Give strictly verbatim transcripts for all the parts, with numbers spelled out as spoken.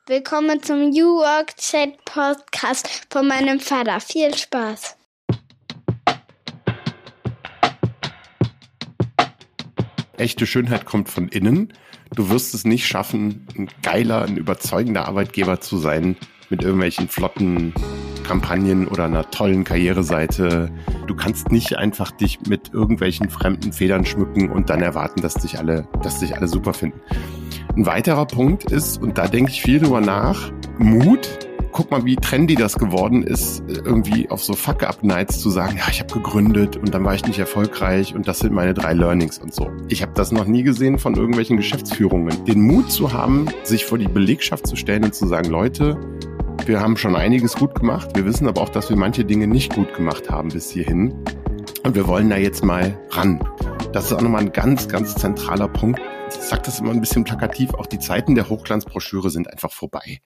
Willkommen zum New Work Chat Podcast von meinem Vater. Viel Spaß. Echte Schönheit kommt von innen. Du wirst es nicht schaffen, ein geiler, ein überzeugender Arbeitgeber zu sein mit irgendwelchen flotten Kampagnen oder einer tollen Karriereseite. Du kannst nicht einfach dich mit irgendwelchen fremden Federn schmücken und dann erwarten, dass dich alle, dass dich alle super finden. Ein weiterer Punkt ist, und da denke ich viel drüber nach, Mut. Guck mal, wie trendy das geworden ist, irgendwie auf so Fuck-Up-Nights zu sagen, ja, ich habe gegründet und dann war ich nicht erfolgreich und das sind meine drei Learnings und so. Ich habe das noch nie gesehen von irgendwelchen Geschäftsführungen. Den Mut zu haben, sich vor die Belegschaft zu stellen und zu sagen, Leute, wir haben schon einiges gut gemacht, wir wissen aber auch, dass wir manche Dinge nicht gut gemacht haben bis hierhin und wir wollen da jetzt mal ran. Das ist auch nochmal ein ganz, ganz zentraler Punkt. Ich sage das immer ein bisschen plakativ, auch die Zeiten der Hochglanzbroschüre sind einfach vorbei.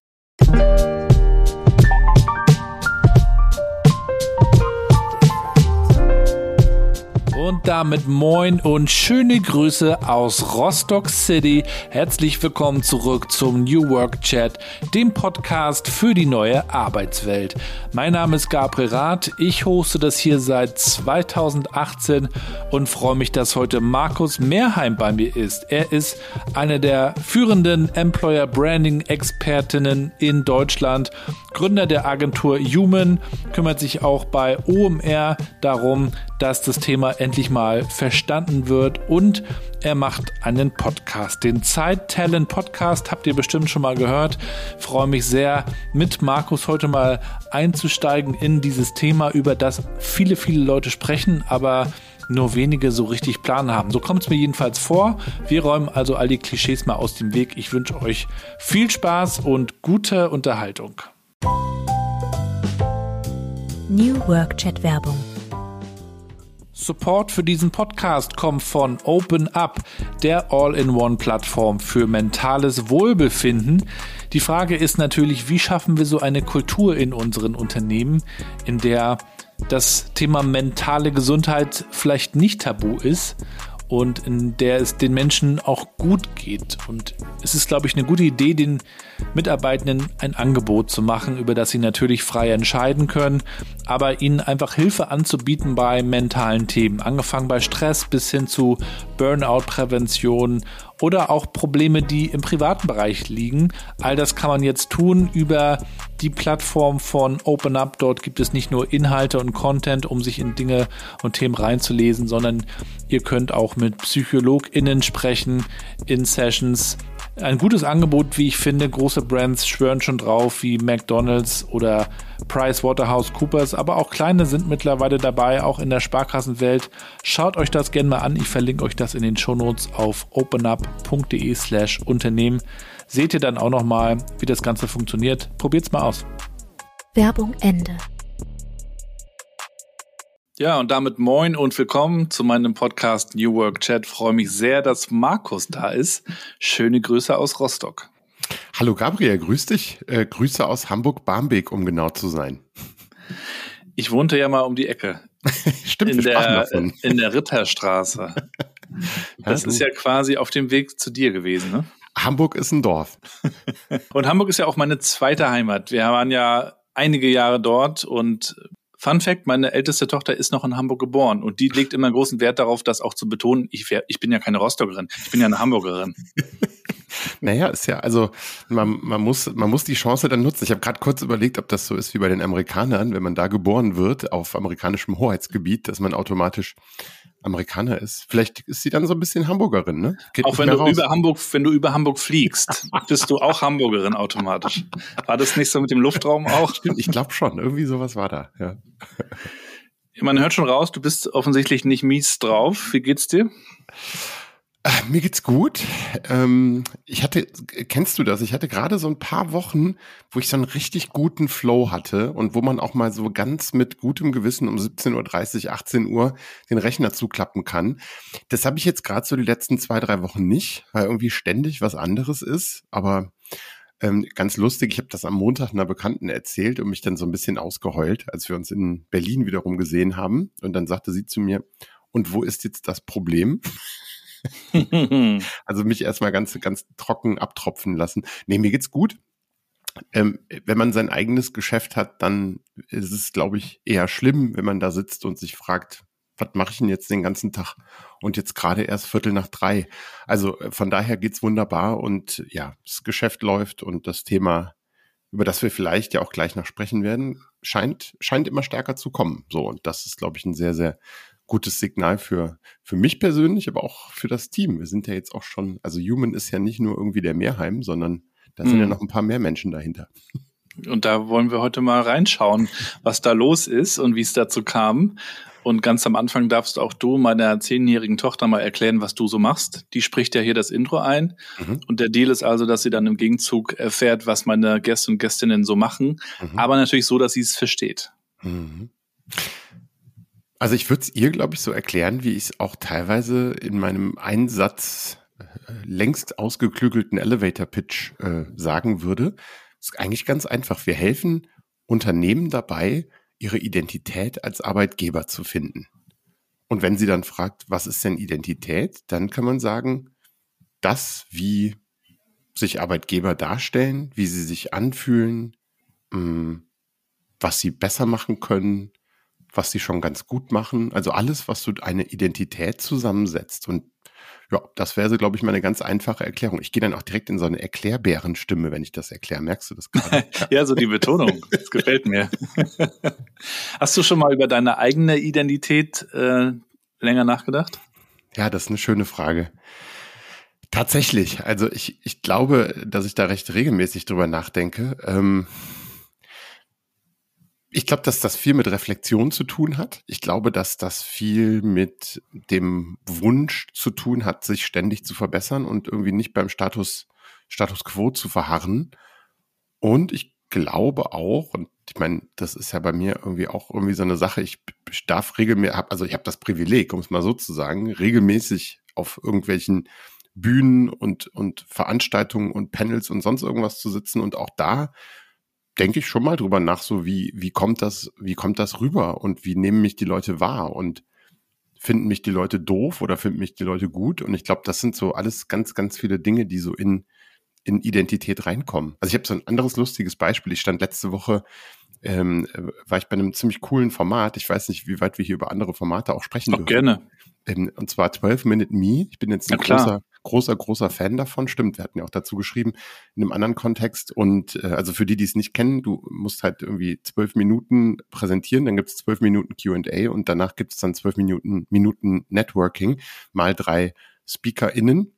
Und damit moin und schöne Grüße aus Rostock City. Herzlich willkommen zurück zum New Work Chat, dem Podcast für die neue Arbeitswelt. Mein Name ist Gabriel Rath, ich hoste das hier seit zweitausendachtzehn und freue mich, dass heute Markus Mehrheim bei mir ist. Er ist einer der führenden Employer Branding Expertinnen in Deutschland, Gründer der Agentur Human, kümmert sich auch bei O M R darum, dass das Thema endlich mal verstanden wird und er macht einen Podcast. Den Zeit-Talent Podcast habt ihr bestimmt schon mal gehört. Ich freue mich sehr, mit Markus heute mal einzusteigen in dieses Thema, über das viele, viele Leute sprechen, aber nur wenige so richtig Plan haben. So kommt es mir jedenfalls vor. Wir räumen also all die Klischees mal aus dem Weg. Ich wünsche euch viel Spaß und gute Unterhaltung. New Work Chat Werbung. Support für diesen Podcast kommt von Open Up, der All-in-One-Plattform für mentales Wohlbefinden. Die Frage ist natürlich, wie schaffen wir so eine Kultur in unseren Unternehmen, in der das Thema mentale Gesundheit vielleicht nicht tabu ist und in der es den Menschen auch gut geht. Und es ist, glaube ich, eine gute Idee, den Mitarbeitenden ein Angebot zu machen, über das sie natürlich frei entscheiden können, aber ihnen einfach Hilfe anzubieten bei mentalen Themen, angefangen bei Stress bis hin zu Burnout-Prävention oder auch Probleme, die im privaten Bereich liegen. All das kann man jetzt tun über die Plattform von Open Up. Dort gibt es nicht nur Inhalte und Content, um sich in Dinge und Themen reinzulesen, sondern ihr könnt auch mit PsychologInnen sprechen in Sessions. Ein gutes Angebot, wie ich finde. Große Brands schwören schon drauf, wie McDonald's oder PricewaterhouseCoopers, aber auch kleine sind mittlerweile dabei, auch in der Sparkassenwelt. Schaut euch das gerne mal an. Ich verlinke euch das in den Shownotes auf openup.de slash Unternehmen. Seht ihr dann auch nochmal, wie das Ganze funktioniert. Probiert's mal aus. Werbung Ende. Ja, und damit moin und willkommen zu meinem Podcast New Work Chat. Ich freue mich sehr, dass Markus da ist. Schöne Grüße aus Rostock. Hallo Gabriel, grüß dich. Äh, Grüße aus Hamburg-Barmbek, um genau zu sein. Ich wohnte ja mal um die Ecke. Stimmt, in wir sprachen der, davon. in der Ritterstraße. Das ja, ist ja quasi auf dem Weg zu dir gewesen, ne? Hamburg ist ein Dorf. Und Hamburg ist ja auch meine zweite Heimat. Wir waren ja einige Jahre dort und Fun Fact, meine älteste Tochter ist noch in Hamburg geboren und die legt immer großen Wert darauf, das auch zu betonen. Ich, wär, ich bin ja keine Rostockerin, ich bin ja eine Hamburgerin. Naja, ist ja, also man, man muss man muss die Chance dann nutzen. Ich habe gerade kurz überlegt, ob das so ist wie bei den Amerikanern, wenn man da geboren wird, auf amerikanischem Hoheitsgebiet, dass man automatisch Amerikaner ist. Vielleicht ist sie dann so ein bisschen Hamburgerin, ne? Geht auch wenn du raus. über Hamburg, wenn du über Hamburg fliegst, bist du auch Hamburgerin automatisch. War das nicht so mit dem Luftraum auch? Stimmt, ich glaube schon. Irgendwie sowas war da, ja. Man hört schon raus, du bist offensichtlich nicht mies drauf. Wie geht's dir? Äh, mir geht's gut. Ähm, ich hatte, kennst du das? Ich hatte gerade so ein paar Wochen, wo ich so einen richtig guten Flow hatte und wo man auch mal so ganz mit gutem Gewissen um siebzehn Uhr dreißig, achtzehn Uhr den Rechner zuklappen kann. Das habe ich jetzt gerade so die letzten zwei, drei Wochen nicht, weil irgendwie ständig was anderes ist. Aber ähm, ganz lustig, ich habe das am Montag einer Bekannten erzählt und mich dann so ein bisschen ausgeheult, als wir uns in Berlin wiederum gesehen haben. Und dann sagte sie zu mir, und wo ist jetzt das Problem? Also mich erstmal ganz, ganz trocken abtropfen lassen. Nee, mir geht's gut. Ähm, wenn man sein eigenes Geschäft hat, dann ist es, glaube ich, eher schlimm, wenn man da sitzt und sich fragt, was mache ich denn jetzt den ganzen Tag? Und jetzt gerade erst Viertel nach drei. Also von daher geht's wunderbar und ja, das Geschäft läuft und das Thema, über das wir vielleicht ja auch gleich noch sprechen werden, scheint, scheint immer stärker zu kommen. So, und das ist, glaube ich, ein sehr, sehr gutes Signal für, für mich persönlich, aber auch für das Team. Wir sind ja jetzt auch schon, also Human ist ja nicht nur irgendwie der Mehrheim, sondern da sind mhm. ja noch ein paar mehr Menschen dahinter. Und da wollen wir heute mal reinschauen, was da los ist und wie es dazu kam. Und ganz am Anfang darfst auch du meiner zehnjährigen Tochter mal erklären, was du so machst. Die spricht ja hier das Intro ein. Mhm. Und der Deal ist also, dass sie dann im Gegenzug erfährt, was meine Gäste und Gästinnen so machen. Mhm. Aber natürlich so, dass sie es versteht. Mhm. Also ich würde es ihr, glaube ich, so erklären, wie ich es auch teilweise in meinem Einsatz äh, längst ausgeklügelten Elevator-Pitch äh, sagen würde. Das ist eigentlich ganz einfach. Wir helfen Unternehmen dabei, ihre Identität als Arbeitgeber zu finden. Und wenn sie dann fragt, was ist denn Identität, dann kann man sagen, das, wie sich Arbeitgeber darstellen, wie sie sich anfühlen, mh, was sie besser machen können, was sie schon ganz gut machen. Also alles, was so eine Identität zusammensetzt. Und ja, das wäre so, glaube ich, mal eine ganz einfache Erklärung. Ich gehe dann auch direkt in so eine Erklärbärenstimme, wenn ich das erkläre. Merkst du das gerade? Ja, so die Betonung. Das gefällt mir. Hast du schon mal über deine eigene Identität äh, länger nachgedacht? Ja, das ist eine schöne Frage. Tatsächlich. Also ich, ich glaube, dass ich da recht regelmäßig drüber nachdenke. Ähm, Ich glaube, dass das viel mit Reflexion zu tun hat. Ich glaube, dass das viel mit dem Wunsch zu tun hat, sich ständig zu verbessern und irgendwie nicht beim Status, Status quo zu verharren. Und ich glaube auch, und ich meine, das ist ja bei mir irgendwie auch irgendwie so eine Sache, ich, ich darf regelmäßig, also ich habe das Privileg, um es mal so zu sagen, regelmäßig auf irgendwelchen Bühnen und, und Veranstaltungen und Panels und sonst irgendwas zu sitzen und auch da denke ich schon mal drüber nach, so wie, wie kommt das, wie kommt das rüber und wie nehmen mich die Leute wahr und finden mich die Leute doof oder finden mich die Leute gut? Und ich glaube, das sind so alles ganz, ganz viele Dinge, die so in, in Identität reinkommen. Also ich habe so ein anderes lustiges Beispiel. Ich stand letzte Woche, ähm, war ich bei einem ziemlich coolen Format. Ich weiß nicht, wie weit wir hier über andere Formate auch sprechen dürfen. Auch gerne. Ähm, und zwar zwölf Minute Me. Ich bin jetzt ein großer, großer, großer Fan davon. Stimmt, wir hatten ja auch dazu geschrieben, in einem anderen Kontext. Und äh, also für die, die es nicht kennen, du musst halt irgendwie zwölf Minuten präsentieren, dann gibt es zwölf Minuten Q and A und danach gibt es dann zwölf Minuten, Minuten Networking mal drei SpeakerInnen.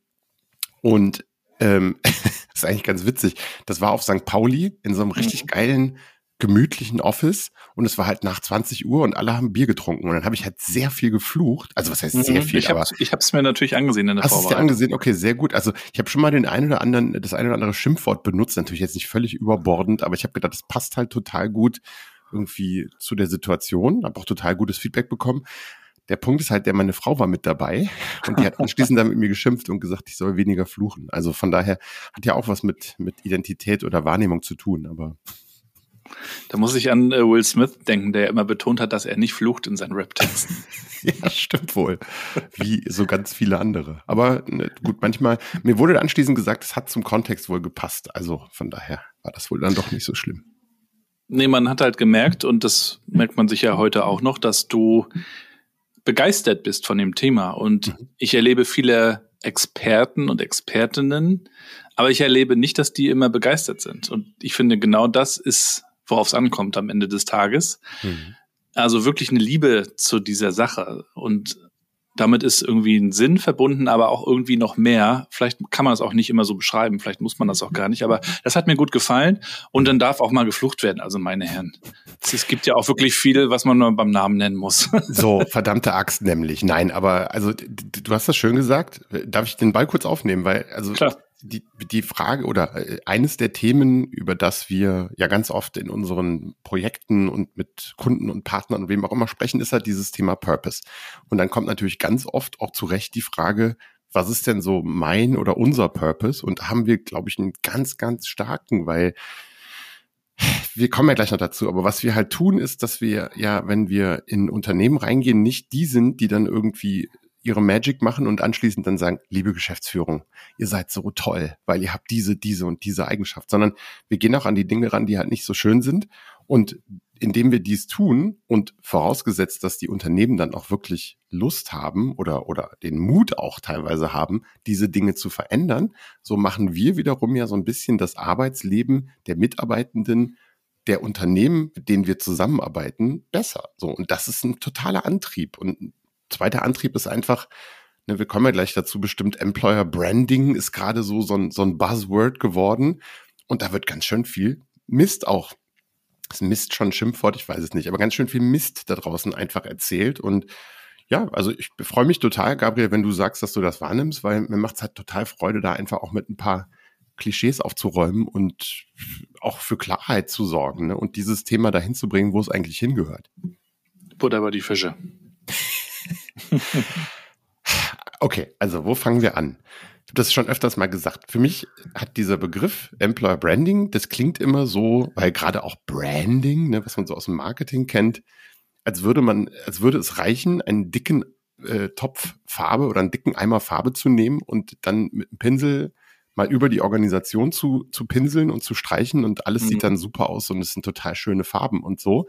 Und ähm, das ist eigentlich ganz witzig. Das war auf Sankt Pauli in so einem richtig geilen, gemütlichen Office und es war halt nach zwanzig Uhr und alle haben Bier getrunken und dann habe ich halt sehr viel geflucht. Also was heißt sehr mhm, viel? Ich habe es mir natürlich angesehen in der Vorbereitung. Hast du es dir angesehen? Okay, sehr gut. Also ich habe schon mal den einen oder anderen, das eine oder andere Schimpfwort benutzt, natürlich jetzt nicht völlig überbordend, aber ich habe gedacht, das passt halt total gut irgendwie zu der Situation. Habe auch total gutes Feedback bekommen. Der Punkt ist halt, der meine Frau war mit dabei und die hat anschließend dann mit mir geschimpft und gesagt, ich soll weniger fluchen. Also von daher hat ja auch was mit mit Identität oder Wahrnehmung zu tun, aber da muss ich an äh, Will Smith denken, der immer betont hat, dass er nicht flucht in seinen Rap-Texten. Ja, stimmt wohl. Wie so ganz viele andere. Aber ne, gut, manchmal, mir wurde anschließend gesagt, es hat zum Kontext wohl gepasst. Also von daher war das wohl dann doch nicht so schlimm. Nee, man hat halt gemerkt, und das merkt man sich ja heute auch noch, dass du begeistert bist von dem Thema. Und mhm. ich erlebe viele Experten und Expertinnen, aber ich erlebe nicht, dass die immer begeistert sind. Und ich finde, genau das ist, worauf es ankommt am Ende des Tages. Mhm. Also wirklich eine Liebe zu dieser Sache. Und damit ist irgendwie ein Sinn verbunden, aber auch irgendwie noch mehr. Vielleicht kann man das auch nicht immer so beschreiben, vielleicht muss man das auch gar nicht, aber das hat mir gut gefallen. Und dann darf auch mal geflucht werden, also meine Herren. Es gibt ja auch wirklich viel, was man nur beim Namen nennen muss. So, verdammte Axt nämlich. Nein, aber also du hast das schön gesagt. Darf ich den Ball kurz aufnehmen? Weil also Klar. Die, die Frage oder eines der Themen, über das wir ja ganz oft in unseren Projekten und mit Kunden und Partnern und wem auch immer sprechen, ist halt dieses Thema Purpose. Und dann kommt natürlich ganz oft auch zu Recht die Frage, was ist denn so mein oder unser Purpose? Und da haben wir, glaube ich, einen ganz, ganz starken, weil wir kommen ja gleich noch dazu, aber was wir halt tun, ist, dass wir ja, wenn wir in Unternehmen reingehen, nicht die sind, die dann irgendwie ihre Magic machen und anschließend dann sagen, liebe Geschäftsführung, ihr seid so toll, weil ihr habt diese, diese und diese Eigenschaft, sondern wir gehen auch an die Dinge ran, die halt nicht so schön sind. Und indem wir dies tun und vorausgesetzt, dass die Unternehmen dann auch wirklich Lust haben oder, oder den Mut auch teilweise haben, diese Dinge zu verändern, so machen wir wiederum ja so ein bisschen das Arbeitsleben der Mitarbeitenden der Unternehmen, mit denen wir zusammenarbeiten, besser. So, und das ist ein totaler Antrieb. Und ein zweiter Antrieb ist einfach, ne, wir kommen ja gleich dazu, bestimmt Employer Branding ist gerade so, so ein, so ein Buzzword geworden. Und da wird ganz schön viel Mist auch, ist Mist schon ein Schimpfwort, ich weiß es nicht, aber ganz schön viel Mist da draußen einfach erzählt. Und ja, also ich freue mich total, Gabriel, wenn du sagst, dass du das wahrnimmst, weil mir macht es halt total Freude, da einfach auch mit ein paar Klischees aufzuräumen und auch für Klarheit zu sorgen, ne? Und dieses Thema dahin zu bringen, wo es eigentlich hingehört. Butter bei die Fische. Okay, also wo fangen wir an? Ich habe das schon öfters mal gesagt. Für mich hat dieser Begriff Employer Branding, das klingt immer so, weil gerade auch Branding, ne, was man so aus dem Marketing kennt, als würde man, als würde es reichen, einen dicken äh, Topf Farbe oder einen dicken Eimer Farbe zu nehmen und dann mit einem Pinsel mal über die Organisation zu, zu pinseln und zu streichen und alles mhm. sieht dann super aus und es sind total schöne Farben und so.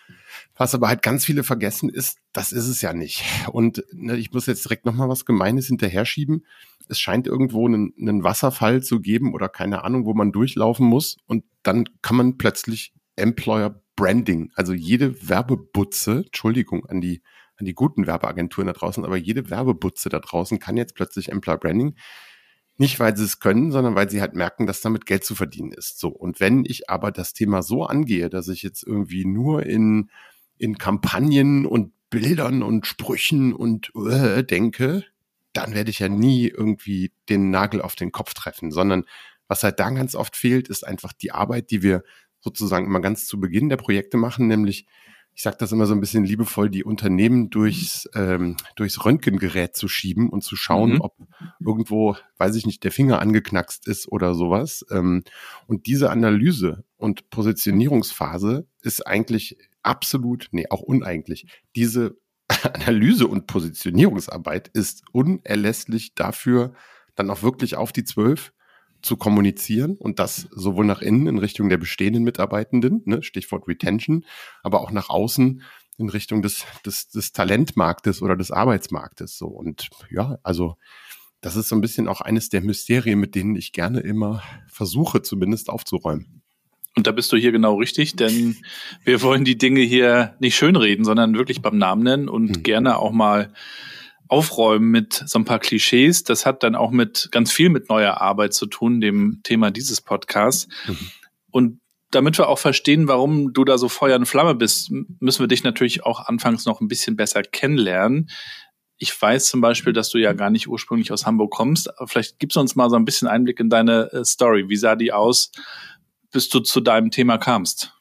Was aber halt ganz viele vergessen ist, das ist es ja nicht. Und ne, ich muss jetzt direkt nochmal was Gemeines hinterher schieben. Es scheint irgendwo einen, einen Wasserfall zu geben oder keine Ahnung, wo man durchlaufen muss und dann kann man plötzlich Employer Branding, also jede Werbebutze, Entschuldigung an die, an die guten Werbeagenturen da draußen, aber jede Werbebutze da draußen kann jetzt plötzlich Employer Branding. Nicht, weil sie es können, sondern weil sie halt merken, dass damit Geld zu verdienen ist. So. Und wenn ich aber das Thema so angehe, dass ich jetzt irgendwie nur in, in Kampagnen und Bildern und Sprüchen und äh, denke, dann werde ich ja nie irgendwie den Nagel auf den Kopf treffen, sondern was halt da ganz oft fehlt, ist einfach die Arbeit, die wir sozusagen immer ganz zu Beginn der Projekte machen, nämlich ich sage das immer so ein bisschen liebevoll, die Unternehmen durchs, ähm, durchs Röntgengerät zu schieben und zu schauen, mhm. ob irgendwo, weiß ich nicht, der Finger angeknackst ist oder sowas. Ähm, und diese Analyse und Positionierungsphase ist eigentlich absolut, nee, auch uneigentlich. Diese Analyse und Positionierungsarbeit ist unerlässlich dafür, dann auch wirklich auf die zwölf zu kommunizieren und das sowohl nach innen in Richtung der bestehenden Mitarbeitenden, ne, Stichwort Retention, aber auch nach außen in Richtung des, des, des Talentmarktes oder des Arbeitsmarktes. So. Und ja, also das ist so ein bisschen auch eines der Mysterien, mit denen ich gerne immer versuche, zumindest aufzuräumen. Und da bist du hier genau richtig, denn wir wollen die Dinge hier nicht schönreden, sondern wirklich beim Namen nennen und hm. gerne auch mal aufräumen mit so ein paar Klischees. Das hat dann auch mit ganz viel mit neuer Arbeit zu tun, dem Thema dieses Podcasts. Mhm. Und damit wir auch verstehen, warum du da so Feuer und Flamme bist, müssen wir dich natürlich auch anfangs noch ein bisschen besser kennenlernen. Ich weiß zum Beispiel, dass du ja gar nicht ursprünglich aus Hamburg kommst. Aber vielleicht gibst du uns mal so ein bisschen Einblick in deine äh, Story. Wie sah die aus, bis du zu deinem Thema kamst?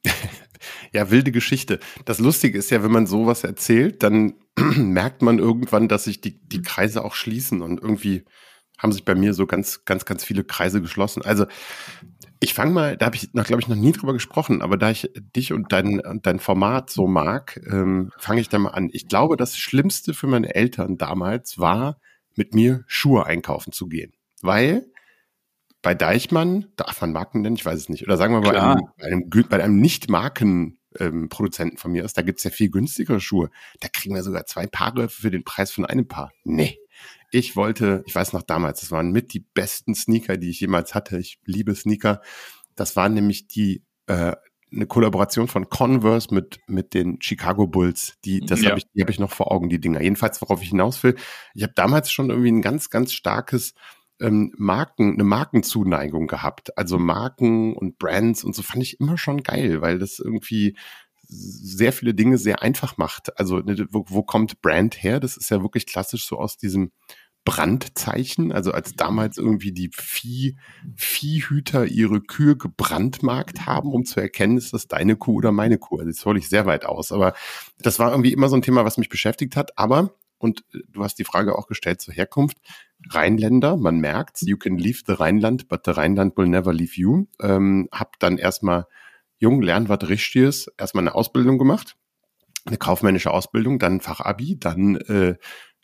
Ja, wilde Geschichte. Das Lustige ist ja, wenn man sowas erzählt, dann merkt man irgendwann, dass sich die, die Kreise auch schließen und irgendwie haben sich bei mir so ganz, ganz, ganz viele Kreise geschlossen. Also ich fange mal, da habe ich noch, glaube ich, noch nie drüber gesprochen, aber da ich dich und dein, dein Format so mag, ähm, fange ich da mal an. Ich glaube, das Schlimmste für meine Eltern damals war, mit mir Schuhe einkaufen zu gehen, weil bei Deichmann, darf man Marken nennen? Ich weiß es nicht. Oder sagen wir mal, bei einem, bei einem, bei einem Nicht-Marken-Produzenten von mir ist, da gibt's ja viel günstigere Schuhe. Da kriegen wir sogar zwei Paare für den Preis von einem Paar. Nee. Ich wollte, ich weiß noch damals, das waren mit die besten Sneaker, die ich jemals hatte. Ich liebe Sneaker. Das waren nämlich die, äh, eine Kollaboration von Converse mit, mit den Chicago Bulls. Die, das ja. habe ich, die habe ich noch vor Augen, die Dinger. Jedenfalls, worauf ich hinaus will. Ich habe damals schon irgendwie ein ganz, ganz starkes Ähm, Marken, eine Markenzuneigung gehabt. Also Marken und Brands und so fand ich immer schon geil, weil das irgendwie sehr viele Dinge sehr einfach macht. Also wo, wo kommt Brand her? Das ist ja wirklich klassisch so aus diesem Brandzeichen. Also als damals irgendwie die Vieh, Viehhüter ihre Kühe gebrandmarkt haben, um zu erkennen, ist das deine Kuh oder meine Kuh. Also das hole ich sehr weit aus. Aber das war irgendwie immer so ein Thema, was mich beschäftigt hat. Aber und du hast die Frage auch gestellt zur Herkunft. Rheinländer, man merkt's, you can leave the Rheinland, but the Rheinland will never leave you. Ähm, hab dann erstmal jung, lernen was Richtiges, erstmal eine Ausbildung gemacht, eine kaufmännische Ausbildung, dann Fachabi, dann äh,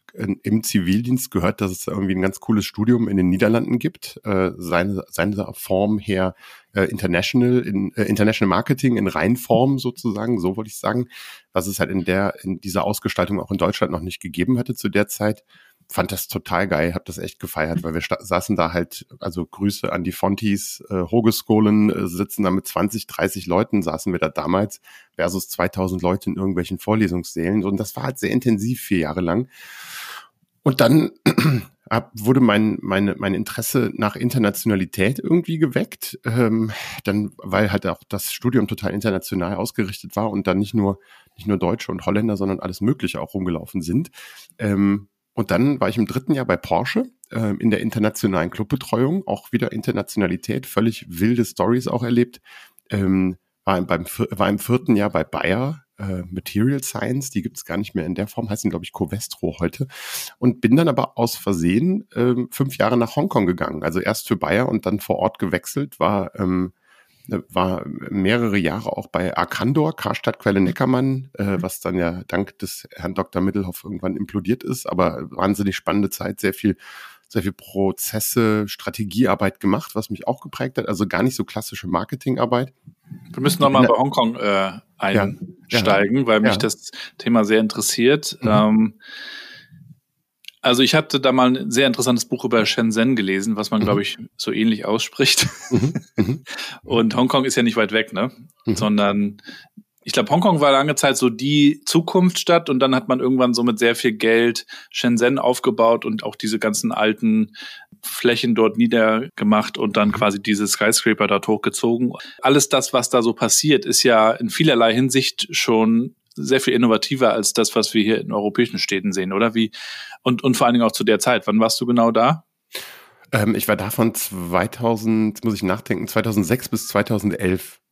im Zivildienst gehört, dass es irgendwie ein ganz cooles Studium in den Niederlanden gibt, äh, seine, seine Form her äh, International, in, äh, International Marketing in Reinform sozusagen, so wollte ich sagen, was es halt in der, in dieser Ausgestaltung auch in Deutschland noch nicht gegeben hatte zu der Zeit. Fand das total geil, hab das echt gefeiert, weil wir sta- saßen da halt, also Grüße an die Fontis, äh, Hogescholen, äh, sitzen da mit zwanzig, dreißig Leuten, saßen wir da damals, versus zweitausend Leute in irgendwelchen Vorlesungssälen. Und das war halt sehr intensiv, vier Jahre lang. Und dann hab, wurde mein, meine, mein Interesse nach Internationalität irgendwie geweckt, ähm, dann, weil halt auch das Studium total international ausgerichtet war und dann nicht nur, nicht nur Deutsche und Holländer, sondern alles Mögliche auch rumgelaufen sind. Ähm, Und dann war ich im dritten Jahr bei Porsche äh, in der internationalen Clubbetreuung, auch wieder Internationalität, völlig wilde Stories auch erlebt. Ähm, war, beim, war im vierten Jahr bei Bayer, äh, Material Science, die gibt es gar nicht mehr in der Form, heißen glaube ich Covestro heute. Und bin dann aber aus Versehen äh, fünf Jahre nach Hongkong gegangen. Also erst für Bayer und dann vor Ort gewechselt, war... Ähm, war mehrere Jahre auch bei Arcandor, Karstadt Quelle Neckermann, äh, was dann ja dank des Herrn Doktor Middelhoff irgendwann implodiert ist, aber wahnsinnig spannende Zeit, sehr viel, sehr viel Prozesse, Strategiearbeit gemacht, was mich auch geprägt hat, also gar nicht so klassische Marketingarbeit. Wir müssen nochmal bei Hongkong äh, einsteigen, ja, ja, weil mich ja. das Thema sehr interessiert. Mhm. Ähm, Also ich hatte da mal ein sehr interessantes Buch über Shenzhen gelesen, was man, mhm. glaube ich, so ähnlich ausspricht. Mhm. Und Hongkong ist ja nicht weit weg, ne? Mhm. Sondern ich glaube, Hongkong war lange Zeit so die Zukunftsstadt und dann hat man irgendwann so mit sehr viel Geld Shenzhen aufgebaut und auch diese ganzen alten Flächen dort niedergemacht und dann quasi diese Skyscraper dort hochgezogen. Alles das, was da so passiert, ist ja in vielerlei Hinsicht schon sehr viel innovativer als das, was wir hier in europäischen Städten sehen, oder? Wie und und vor allen Dingen auch zu der Zeit. Wann warst du genau da? Ähm, ich war da von zweitausend, muss ich nachdenken, zweitausendsechs bis zweitausendelf.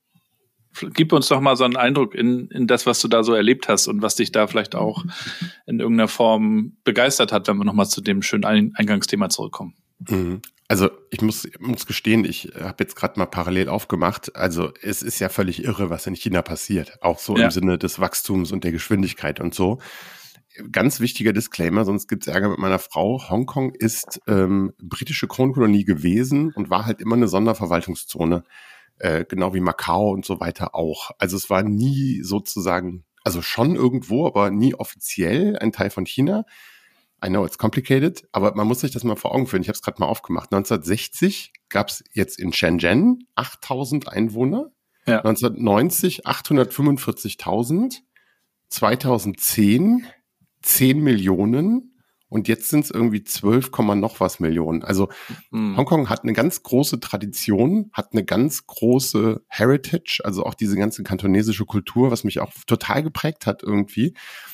Gib uns doch mal so einen Eindruck in in das, was du da so erlebt hast und was dich da vielleicht auch in irgendeiner Form begeistert hat, wenn wir nochmal zu dem schönen Eingangsthema zurückkommen. Mhm. Also ich muss, muss gestehen, ich habe jetzt gerade mal parallel aufgemacht, also es ist ja völlig irre, was in China passiert, auch so ja. im Sinne des Wachstums und der Geschwindigkeit und so. Ganz wichtiger Disclaimer, sonst gibt's Ärger mit meiner Frau. Hongkong ist ähm, britische Kronkolonie gewesen und war halt immer eine Sonderverwaltungszone, äh, genau wie Macau und so weiter auch. Also es war nie sozusagen, also schon irgendwo, aber nie offiziell ein Teil von China. I know it's complicated, aber man muss sich das mal vor Augen führen. Ich habe es gerade mal aufgemacht. neunzehnhundertsechzig gab es jetzt in Shenzhen achttausend Einwohner, ja. neunzehnhundertneunzig achthundertfünfundvierzigtausend, zweitausendzehn zehn Millionen und jetzt sind es irgendwie zwölf, noch was Millionen. Also mhm. Hongkong hat eine ganz große Tradition, hat eine ganz große Heritage, also auch diese ganze kantonesische Kultur, was mich auch total geprägt hat irgendwie.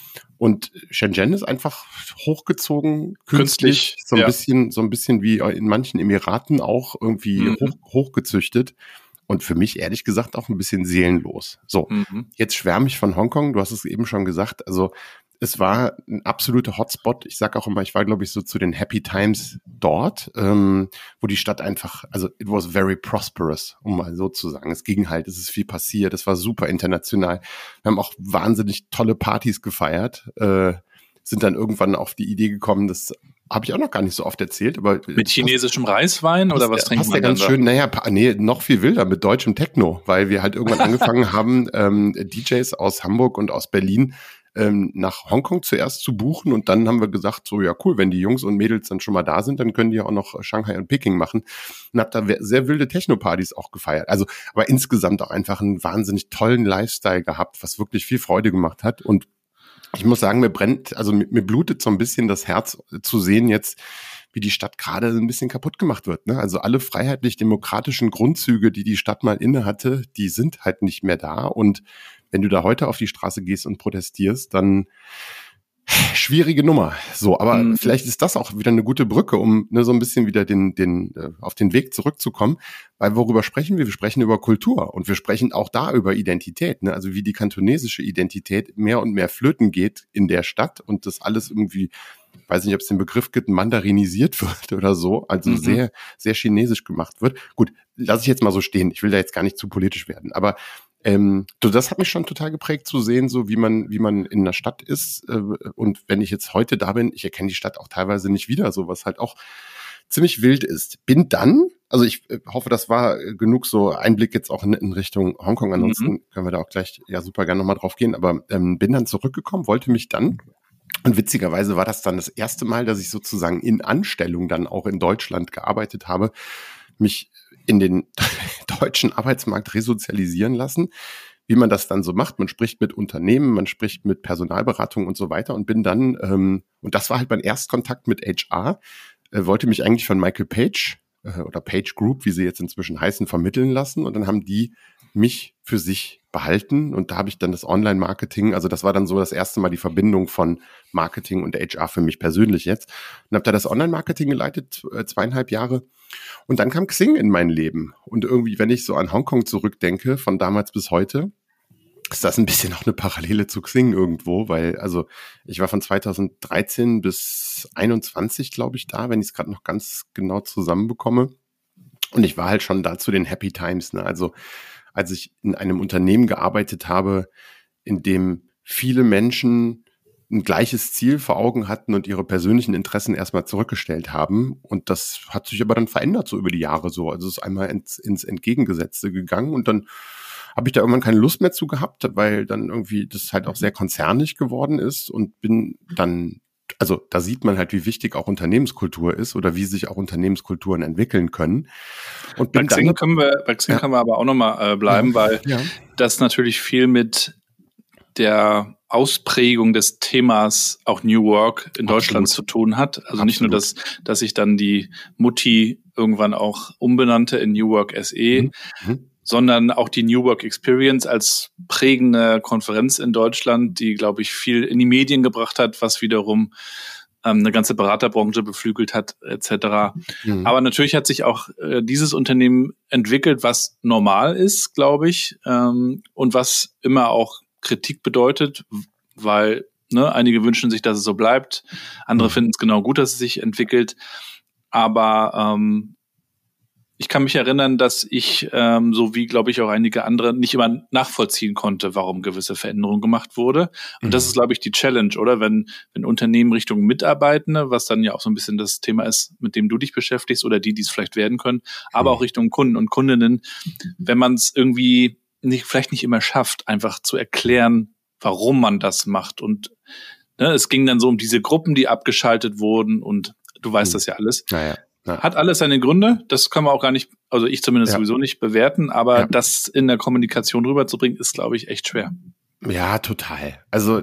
Und Shenzhen ist einfach hochgezogen, künstlich, künstlich so ein ja. bisschen, so ein bisschen wie in manchen Emiraten auch irgendwie mhm. hoch, hochgezüchtet. Und für mich ehrlich gesagt auch ein bisschen seelenlos. So, mhm. jetzt schwärme ich von Hongkong. Du hast es eben schon gesagt. Also es war ein absoluter Hotspot. Ich sage auch immer, ich war, glaube ich, so zu den Happy Times dort, ähm, wo die Stadt einfach, also it was very prosperous, um mal so zu sagen. Es ging halt, es ist viel passiert, es war super international. Wir haben auch wahnsinnig tolle Partys gefeiert, äh, sind dann irgendwann auf die Idee gekommen, das habe ich auch noch gar nicht so oft erzählt. Aber mit chinesischem Reiswein oder was trinkt man ja ganz dann schön, naja, nee, noch viel wilder mit deutschem Techno, weil wir halt irgendwann angefangen haben, ähm, D Js aus Hamburg und aus Berlin ähm, nach Hongkong zuerst zu buchen und dann haben wir gesagt, so ja cool, wenn die Jungs und Mädels dann schon mal da sind, dann können die auch noch Shanghai und Peking machen und hab da sehr wilde Techno-Partys auch gefeiert. Also, aber insgesamt auch einfach einen wahnsinnig tollen Lifestyle gehabt, was wirklich viel Freude gemacht hat und ich muss sagen, mir brennt, also mir, mir blutet so ein bisschen das Herz zu sehen jetzt, wie die Stadt gerade ein bisschen kaputt gemacht wird. Ne? Also alle freiheitlich-demokratischen Grundzüge, die die Stadt mal inne hatte, die sind halt nicht mehr da und wenn du da heute auf die Straße gehst und protestierst, dann schwierige Nummer. So, aber mhm. vielleicht ist das auch wieder eine gute Brücke, um ne, so ein bisschen wieder den, den, äh, auf den Weg zurückzukommen. Weil worüber sprechen wir? Wir sprechen über Kultur und wir sprechen auch da über Identität. Ne? Also wie die kantonesische Identität mehr und mehr flöten geht in der Stadt und das alles irgendwie, weiß nicht, ob es den Begriff gibt, mandarinisiert wird oder so. Also mhm. sehr, sehr chinesisch gemacht wird. Gut, lasse ich jetzt mal so stehen. Ich will da jetzt gar nicht zu politisch werden. Aber Ähm, du, das hat mich schon total geprägt zu sehen, so wie man, wie man in der Stadt ist. Äh, und wenn ich jetzt heute da bin, ich erkenne die Stadt auch teilweise nicht wieder, so was halt auch ziemlich wild ist. Bin dann, also ich äh, hoffe, das war äh, genug so Einblick jetzt auch in, in Richtung Hongkong. Ansonsten mhm. können wir da auch gleich ja super gerne nochmal drauf gehen. Aber ähm, bin dann zurückgekommen, wollte mich dann, und witzigerweise war das dann das erste Mal, dass ich sozusagen in Anstellung dann auch in Deutschland gearbeitet habe, mich in den deutschen Arbeitsmarkt resozialisieren lassen, wie man das dann so macht. Man spricht mit Unternehmen, man spricht mit Personalberatung und so weiter und bin dann, ähm, und das war halt mein Erstkontakt mit H R, äh, wollte mich eigentlich von Michael Page äh, oder Page Group, wie sie jetzt inzwischen heißen, vermitteln lassen und dann haben die mich für sich behalten und da habe ich dann das Online-Marketing, also das war dann so das erste Mal die Verbindung von Marketing und H R für mich persönlich jetzt und habe da das Online-Marketing geleitet, äh, zweieinhalb Jahre und dann kam Xing in mein Leben und irgendwie, wenn ich so an Hongkong zurückdenke, von damals bis heute, ist das ein bisschen noch eine Parallele zu Xing irgendwo, weil also ich war von zweitausenddreizehn bis einundzwanzig, glaube ich, da, wenn ich es gerade noch ganz genau zusammenbekomme und ich war halt schon da zu den Happy Times, ne? Also als ich in einem Unternehmen gearbeitet habe, in dem viele Menschen ein gleiches Ziel vor Augen hatten und ihre persönlichen Interessen erstmal zurückgestellt haben. Und das hat sich aber dann verändert so über die Jahre so. Also es ist einmal ins, ins Entgegengesetzte gegangen und dann habe ich da irgendwann keine Lust mehr zu gehabt, weil dann irgendwie das halt auch sehr konzernig geworden ist und bin dann, also da sieht man halt, wie wichtig auch Unternehmenskultur ist oder wie sich auch Unternehmenskulturen entwickeln können. Und bei Xing dann, können wir, bei Xing ja. können wir aber auch nochmal äh, bleiben, ja. weil ja. das natürlich viel mit der Ausprägung des Themas auch New Work in Absolut. Deutschland zu tun hat. Also Absolut. Nicht nur, dass, dass sich dann die Mutti irgendwann auch umbenannte in New Work S E, mhm. Mhm. sondern auch die New Work Experience als prägende Konferenz in Deutschland, die, glaube ich, viel in die Medien gebracht hat, was wiederum ähm, eine ganze Beraterbranche beflügelt hat, et cetera. Mhm. Aber natürlich hat sich auch äh, dieses Unternehmen entwickelt, was normal ist, glaube ich, ähm, und was immer auch Kritik bedeutet, weil ne, einige wünschen sich, dass es so bleibt, andere mhm. finden es genau gut, dass es sich entwickelt, aber ähm, ich kann mich erinnern, dass ich, ähm, so wie, glaube ich, auch einige andere, nicht immer nachvollziehen konnte, warum gewisse Veränderungen gemacht wurde. Und mhm. das ist, glaube ich, die Challenge, oder? Wenn, wenn Unternehmen Richtung Mitarbeitende, was dann ja auch so ein bisschen das Thema ist, mit dem du dich beschäftigst, oder die, die es vielleicht werden können, aber mhm. auch Richtung Kunden und Kundinnen, wenn man es irgendwie nicht, vielleicht nicht immer schafft, einfach zu erklären, warum man das macht. Und ne, es ging dann so um diese Gruppen, die abgeschaltet wurden, und du weißt mhm. das ja alles. Naja. Ja. Hat alles seine Gründe, das können wir auch gar nicht, also ich zumindest ja. sowieso nicht bewerten, aber ja. das in der Kommunikation rüberzubringen, ist, glaube ich, echt schwer. Ja, total. Also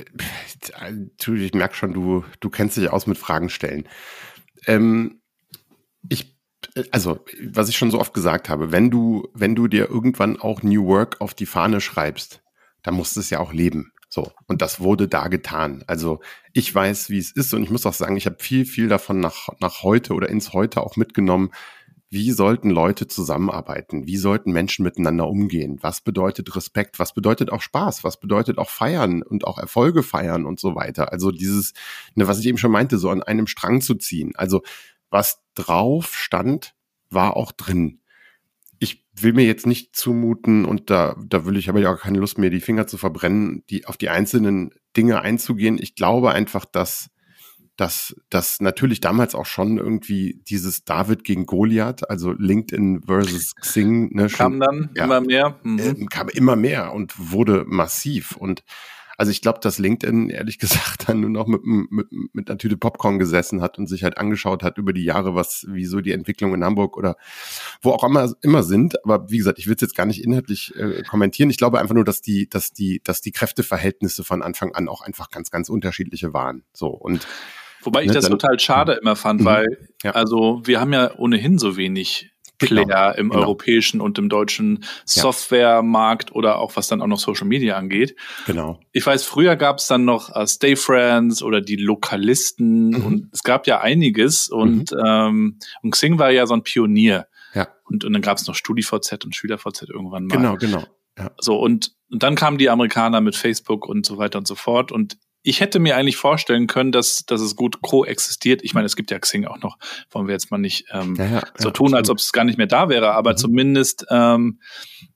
ich merke schon, du, du kennst dich aus mit Fragen stellen. Ähm, ich, also was ich schon so oft gesagt habe, wenn du, wenn du dir irgendwann auch New Work auf die Fahne schreibst, dann musst du es ja auch leben. So, und das wurde da getan. Also ich weiß, wie es ist, und ich muss auch sagen, ich habe viel, viel davon nach, nach heute oder ins Heute auch mitgenommen. Wie sollten Leute zusammenarbeiten? Wie sollten Menschen miteinander umgehen? Was bedeutet Respekt? Was bedeutet auch Spaß? Was bedeutet auch feiern und auch Erfolge feiern und so weiter? Also dieses, ne, was ich eben schon meinte, so an einem Strang zu ziehen. Also was drauf stand, war auch drin. Ich will mir jetzt nicht zumuten, und da, da will ich, habe ich auch keine Lust mehr, die Finger zu verbrennen, die auf die einzelnen Dinge einzugehen. Ich glaube einfach, dass, dass, dass natürlich damals auch schon irgendwie dieses David gegen Goliath, also LinkedIn versus Xing, ne, kam schon, dann ja, immer mehr, mhm. äh, kam immer mehr und wurde massiv. Und also ich glaube, dass LinkedIn, ehrlich gesagt, dann nur noch mit, mit, mit einer Tüte Popcorn gesessen hat und sich halt angeschaut hat über die Jahre, was, wie so die Entwicklung in Hamburg oder wo auch immer, immer sind. Aber wie gesagt, ich will es jetzt gar nicht inhaltlich äh, kommentieren. Ich glaube einfach nur, dass die, dass die, dass die Kräfteverhältnisse von Anfang an auch einfach ganz, ganz unterschiedliche waren. So, und wobei ich ne, das dann total schade immer fand, mhm. weil, ja. also wir haben ja ohnehin so wenig Player genau. im genau. europäischen und im deutschen Softwaremarkt ja. oder auch was dann auch noch Social Media angeht. Genau. Ich weiß, früher gab es dann noch uh, Stay Friends oder die Lokalisten mhm. und es gab ja einiges und, mhm. ähm, und Xing war ja so ein Pionier. Ja. Und, und dann gab es noch StudiVZ und SchülerVZ irgendwann mal. Genau, genau. Ja. So, und, und dann kamen die Amerikaner mit Facebook und so weiter und so fort, und ich hätte mir eigentlich vorstellen können, dass, dass es gut koexistiert. Ich meine, es gibt ja Xing auch noch, wollen wir jetzt mal nicht ähm, ja, ja, so ja, tun, absolut. Als ob es gar nicht mehr da wäre, aber mhm. zumindest ähm,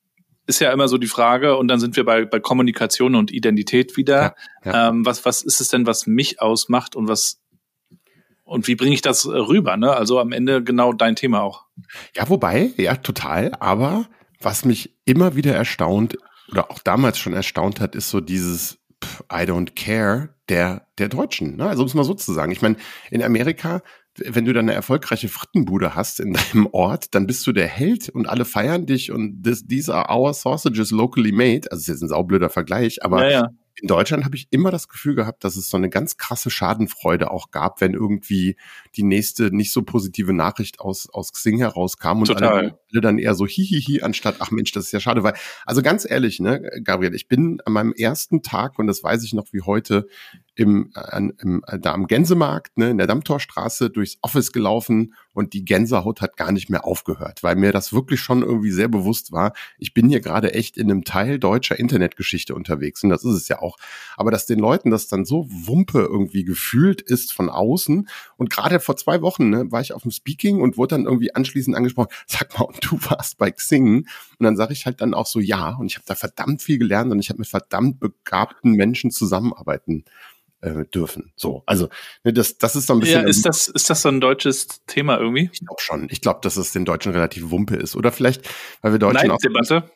ist ja immer so die Frage, und dann sind wir bei, bei Kommunikation und Identität wieder. Ja, ja. Ähm, was, was ist es denn, was mich ausmacht und was und wie bringe ich das rüber? Ne? Also am Ende genau dein Thema auch. Ja, wobei, ja, total. Aber was mich immer wieder erstaunt oder auch damals schon erstaunt hat, ist so dieses pff, I don't care der, der Deutschen. Ne? Also um es mal so zu sagen. Ich meine, in Amerika, wenn du dann eine erfolgreiche Frittenbude hast in deinem Ort, dann bist du der Held und alle feiern dich und this, these are our sausages locally made. Also das ist jetzt ein saublöder Vergleich, aber Ja, ja. in Deutschland habe ich immer das Gefühl gehabt, dass es so eine ganz krasse Schadenfreude auch gab, wenn irgendwie die nächste nicht so positive Nachricht aus, aus Xing herauskam und Total. alle, alle dann eher so hihihi anstatt, ach Mensch, das ist ja schade, weil, also ganz ehrlich, ne, Gabriel, ich bin an meinem ersten Tag, und das weiß ich noch wie heute, im, an, im, da am Gänsemarkt, ne, in der Dammtorstraße durchs Office gelaufen und die Gänsehaut hat gar nicht mehr aufgehört, weil mir das wirklich schon irgendwie sehr bewusst war, ich bin hier gerade echt in einem Teil deutscher Internetgeschichte unterwegs und das ist es ja auch. Aber dass den Leuten das dann so Wumpe irgendwie gefühlt ist von außen und gerade vor zwei Wochen ne, war ich auf dem Speaking und wurde dann irgendwie anschließend angesprochen, sag mal, und du warst bei Xing? Und dann sage ich halt dann auch so, ja, und ich habe da verdammt viel gelernt und ich habe mit verdammt begabten Menschen zusammenarbeiten äh, dürfen. So, also ne, das, das ist so ein bisschen. Ja, ist das, ist das so ein deutsches Thema irgendwie? Ich glaube schon. Ich glaube, dass es den Deutschen relativ Wumpe ist. Oder vielleicht, weil wir Deutschen auch... Neiddebatte?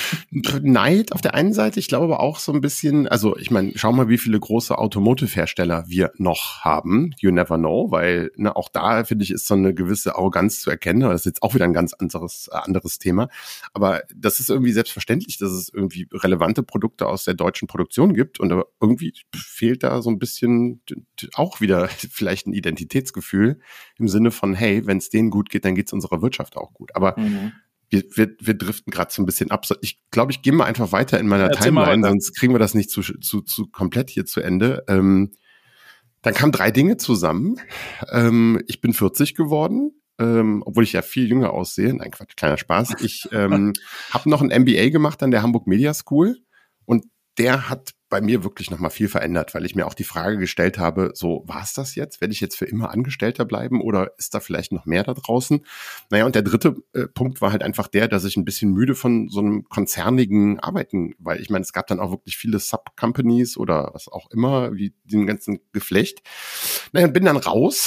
Neid auf der einen Seite, ich glaube aber auch so ein bisschen, also ich meine, schau mal, wie viele große Automotive-Hersteller wir noch haben. You never know, weil ne, auch da, finde ich, ist so eine gewisse Arroganz zu erkennen. Das ist jetzt auch wieder ein ganz anderes, äh, anderes Thema. Aber das ist irgendwie selbstverständlich, dass es irgendwie relevante Produkte aus der deutschen Produktion gibt. Und aber irgendwie fehlt da so ein bisschen auch wieder vielleicht ein Identitätsgefühl im Sinne von, hey, wenn es denen gut geht, dann geht es unserer Wirtschaft auch gut. Aber mhm. Wir, wir, wir driften gerade so ein bisschen ab. Ich glaube, ich gehe mal einfach weiter in meiner Erzähl Timeline, sonst kriegen wir das nicht zu, zu, zu komplett hier zu Ende. Ähm, dann kamen drei Dinge zusammen. Ähm, ich bin vierzig geworden, ähm, obwohl ich ja viel jünger aussehe. Nein, Quatsch, kleiner Spaß. Ich ähm, habe noch ein M B A gemacht an der Hamburg Media School und der hat bei mir wirklich nochmal viel verändert, weil ich mir auch die Frage gestellt habe, so, war es das jetzt? Werde ich jetzt für immer Angestellter bleiben oder ist da vielleicht noch mehr da draußen? Naja, und der dritte äh, Punkt war halt einfach der, dass ich ein bisschen müde von so einem konzernigen Arbeiten, weil ich meine, es gab dann auch wirklich viele Sub-Companies oder was auch immer, wie den ganzen Geflecht. Naja, und bin dann raus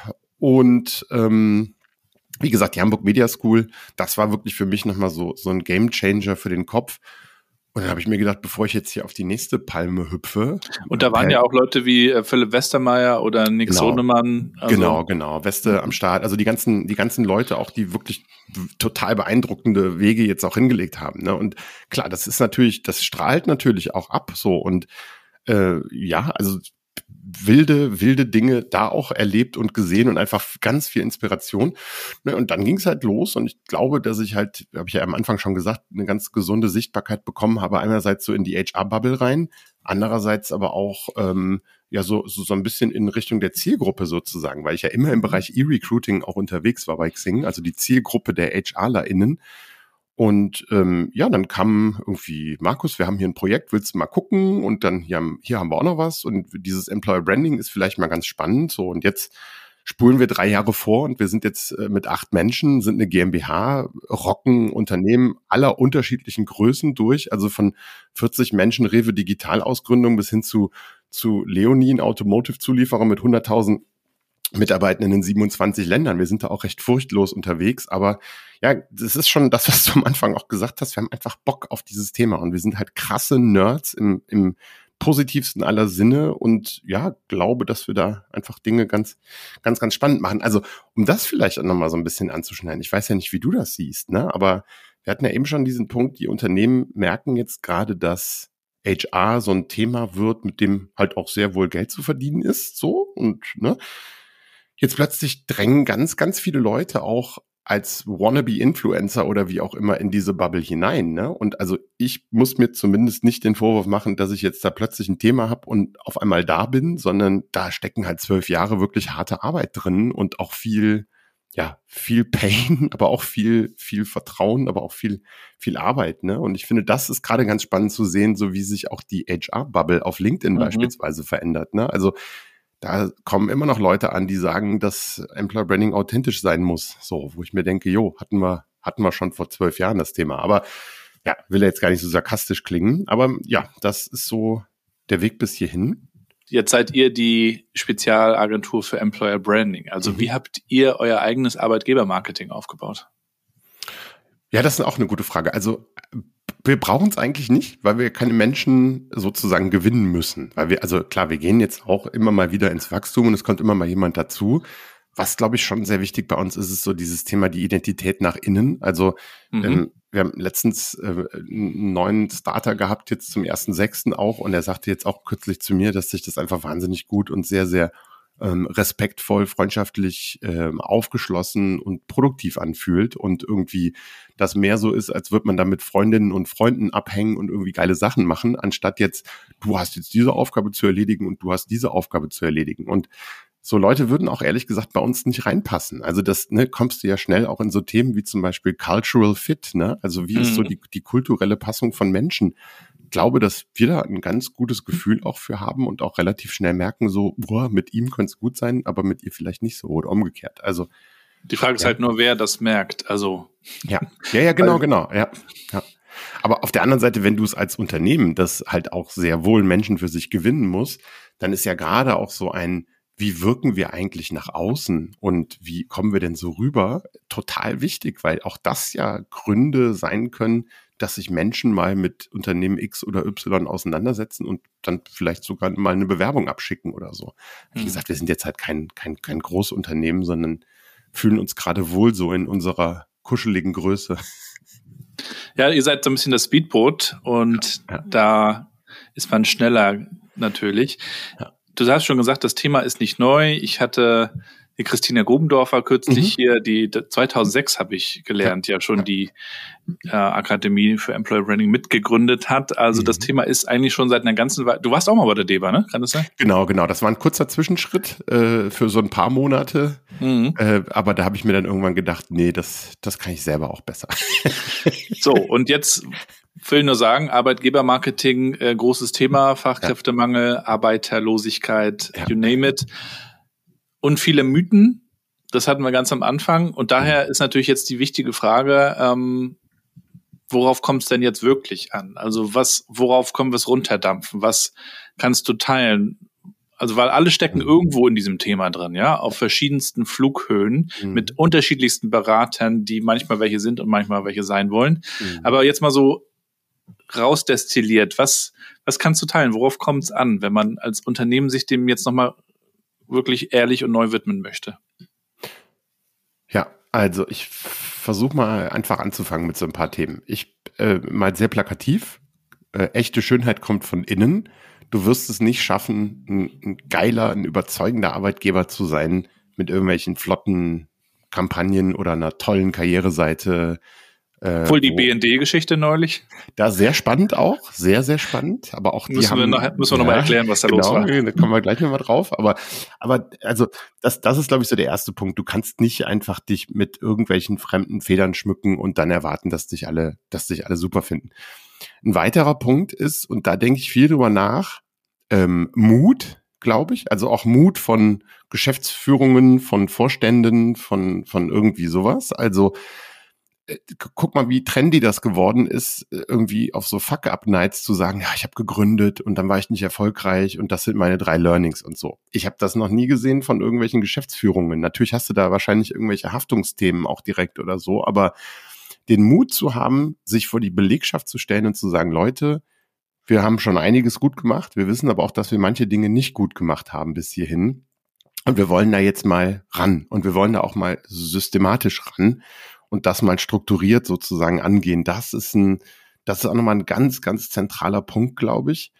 und ähm, wie gesagt, die Hamburg Media School, das war wirklich für mich nochmal so, so ein Game-Changer für den Kopf. Und dann habe ich mir gedacht, bevor ich jetzt hier auf die nächste Palme hüpfe. Und da waren äh, ja auch Leute wie äh, Philipp Westermeier oder Nick genau, Sonemann. Also genau, genau. Weste am Start. Also die ganzen, die ganzen Leute auch, die wirklich total beeindruckende Wege jetzt auch hingelegt haben. Ne? Und klar, das ist natürlich, das strahlt natürlich auch ab. So und äh, ja, also wilde, wilde Dinge da auch erlebt und gesehen und einfach ganz viel Inspiration. Und dann ging es halt los und ich glaube, dass ich halt, habe ich ja am Anfang schon gesagt, eine ganz gesunde Sichtbarkeit bekommen habe. Einerseits so in die H R-Bubble rein, andererseits aber auch ähm, ja so, so so ein bisschen in Richtung der Zielgruppe sozusagen, weil ich ja immer im Bereich E-Recruiting auch unterwegs war bei Xing, also die Zielgruppe der HRlerInnen. Und ähm, ja, dann kam irgendwie, Markus, wir haben hier ein Projekt, willst du mal gucken? Und dann hier haben, hier haben wir auch noch was. Und dieses Employer Branding ist vielleicht mal ganz spannend. So, und jetzt spulen wir drei Jahre vor und wir sind jetzt äh, mit acht Menschen, sind eine GmbH, rocken Unternehmen aller unterschiedlichen Größen durch. Also von vierzig Menschen Rewe Digitalausgründung bis hin zu, zu Leonin, Automotive-Zulieferer mit hunderttausend Mitarbeitenden in siebenundzwanzig Ländern. Wir sind da auch recht furchtlos unterwegs, aber ja, das ist schon das, was du am Anfang auch gesagt hast. Wir haben einfach Bock auf dieses Thema und wir sind halt krasse Nerds im, im positivsten aller Sinne und ja, glaube, dass wir da einfach Dinge ganz, ganz, ganz spannend machen. Also, um das vielleicht auch nochmal so ein bisschen anzuschneiden. Ich weiß ja nicht, wie du das siehst, ne, aber wir hatten ja eben schon diesen Punkt, die Unternehmen merken jetzt gerade, dass H R so ein Thema wird, mit dem halt auch sehr wohl Geld zu verdienen ist, so und, ne, jetzt plötzlich drängen ganz, ganz viele Leute auch als Wannabe-Influencer oder wie auch immer in diese Bubble hinein. Ne? Und also ich muss mir zumindest nicht den Vorwurf machen, dass ich jetzt da plötzlich ein Thema habe und auf einmal da bin, sondern da stecken halt zwölf Jahre wirklich harte Arbeit drin und auch viel, ja, viel Pain, aber auch viel, viel Vertrauen, aber auch viel, viel Arbeit. Ne? Und ich finde, das ist gerade ganz spannend zu sehen, so wie sich auch die H R-Bubble auf LinkedIn mhm. beispielsweise verändert. Ne? Also da kommen immer noch Leute an, die sagen, dass Employer Branding authentisch sein muss. So, wo ich mir denke, jo, hatten wir, hatten wir schon vor zwölf Jahren das Thema. Aber Ja, will jetzt gar nicht so sarkastisch klingen, aber ja, das ist so der Weg bis hierhin. Jetzt seid ihr die Spezialagentur für Employer Branding. Also mhm. wie habt ihr euer eigenes Arbeitgebermarketing aufgebaut? Ja, das ist auch eine gute Frage. Also wir brauchen es eigentlich nicht, weil wir keine Menschen sozusagen gewinnen müssen. Weil wir, also klar, wir gehen jetzt auch immer mal wieder ins Wachstum und es kommt immer mal jemand dazu. Was, glaube ich, schon sehr wichtig bei uns ist, ist so dieses Thema die Identität nach innen. Also mhm. ähm, wir haben letztens äh, einen neuen Starter gehabt, jetzt zum ersten sechsten auch, und er sagte jetzt auch kürzlich zu mir, dass sich das einfach wahnsinnig gut und sehr, sehr ähm, respektvoll, freundschaftlich, ähm, aufgeschlossen und produktiv anfühlt und irgendwie das mehr so ist, als würde man da mit Freundinnen und Freunden abhängen und irgendwie geile Sachen machen, anstatt jetzt, du hast jetzt diese Aufgabe zu erledigen und du hast diese Aufgabe zu erledigen. Und so Leute würden auch ehrlich gesagt bei uns nicht reinpassen. Also das, ne, kommst du ja schnell auch in so Themen wie zum Beispiel Cultural Fit, ne? Also wie mhm. ist so die, die kulturelle Passung von Menschen? Ich glaube, dass wir da ein ganz gutes Gefühl auch für haben und auch relativ schnell merken, so, boah, mit ihm könnte es gut sein, aber mit ihr vielleicht nicht so oder umgekehrt. Also die Frage ist ja. halt nur, wer das merkt. Also ja, ja, ja, genau, genau, ja, ja. Aber auf der anderen Seite, wenn du es als Unternehmen, das halt auch sehr wohl Menschen für sich gewinnen muss, dann ist ja gerade auch so ein, wie wirken wir eigentlich nach außen und wie kommen wir denn so rüber, total wichtig, weil auch das ja Gründe sein können, dass sich Menschen mal mit Unternehmen X oder Y auseinandersetzen und dann vielleicht sogar mal eine Bewerbung abschicken oder so. Wie gesagt, wir sind jetzt halt kein, kein, kein Großunternehmen, sondern fühlen uns gerade wohl so in unserer kuscheligen Größe. Ja, ihr seid so ein bisschen das Speedboot und ja, ja. da ist man schneller natürlich. Ja. Du hast schon gesagt, das Thema ist nicht neu. Ich hatte die Christina Grubendorfer kürzlich mhm. hier, die zweitausendsechs habe ich gelernt, ja, ja schon die äh, Akademie für Employer Branding mitgegründet hat. Also mhm. das Thema ist eigentlich schon seit einer ganzen Weile. Du warst auch mal bei der D E B A, ne? Kann das sein? Genau, genau. Das war ein kurzer Zwischenschritt äh, für so ein paar Monate. Mhm. Äh, aber da habe ich mir dann irgendwann gedacht, nee, das, das kann ich selber auch besser. So, und jetzt will nur sagen, Arbeitgebermarketing, äh, großes Thema, Fachkräftemangel, ja. Arbeiterlosigkeit, ja. you name it. Und viele Mythen, das hatten wir ganz am Anfang. Und daher ist natürlich jetzt die wichtige Frage, ähm, worauf kommt es denn jetzt wirklich an? Also was, worauf können wir es runterdampfen? Was kannst du teilen? Also weil alle stecken mhm. irgendwo in diesem Thema drin, ja, auf verschiedensten Flughöhen mhm. mit unterschiedlichsten Beratern, die manchmal welche sind und manchmal welche sein wollen. Mhm. Aber jetzt mal so rausdestilliert, was, was kannst du teilen? Worauf kommt es an, wenn man als Unternehmen sich dem jetzt nochmal wirklich ehrlich und neu widmen möchte? Ja, also ich versuche mal einfach anzufangen mit so ein paar Themen. Ich äh, mal sehr plakativ, äh, echte Schönheit kommt von innen. Du wirst es nicht schaffen, ein, ein geiler, ein überzeugender Arbeitgeber zu sein mit irgendwelchen flotten Kampagnen oder einer tollen Karriereseite. Äh, Voll die B N D-Geschichte neulich. Da sehr spannend auch, sehr, sehr spannend. Aber auch die müssen haben, wir noch, müssen wir ja, noch mal erklären, was da genau, los war. Da kommen wir gleich nochmal drauf. Aber, aber also das, das ist, glaube ich, so der erste Punkt. Du kannst nicht einfach dich mit irgendwelchen fremden Federn schmücken und dann erwarten, dass dich alle, dass dich alle super finden. Ein weiterer Punkt ist, und da denke ich viel drüber nach, ähm, Mut, glaube ich. Also auch Mut von Geschäftsführungen, von Vorständen, von, von irgendwie sowas. Also guck mal, wie trendy das geworden ist, irgendwie auf so Fuck-Up-Nights zu sagen, ja, ich habe gegründet und dann war ich nicht erfolgreich und das sind meine drei Learnings und so. Ich habe das noch nie gesehen von irgendwelchen Geschäftsführungen. Natürlich hast du da wahrscheinlich irgendwelche Haftungsthemen auch direkt oder so, aber den Mut zu haben, sich vor die Belegschaft zu stellen und zu sagen, Leute, wir haben schon einiges gut gemacht, wir wissen aber auch, dass wir manche Dinge nicht gut gemacht haben bis hierhin und wir wollen da jetzt mal ran und wir wollen da auch mal systematisch ran und das mal strukturiert sozusagen angehen. Das ist ein, das ist auch nochmal ein ganz, ganz zentraler Punkt, glaube ich.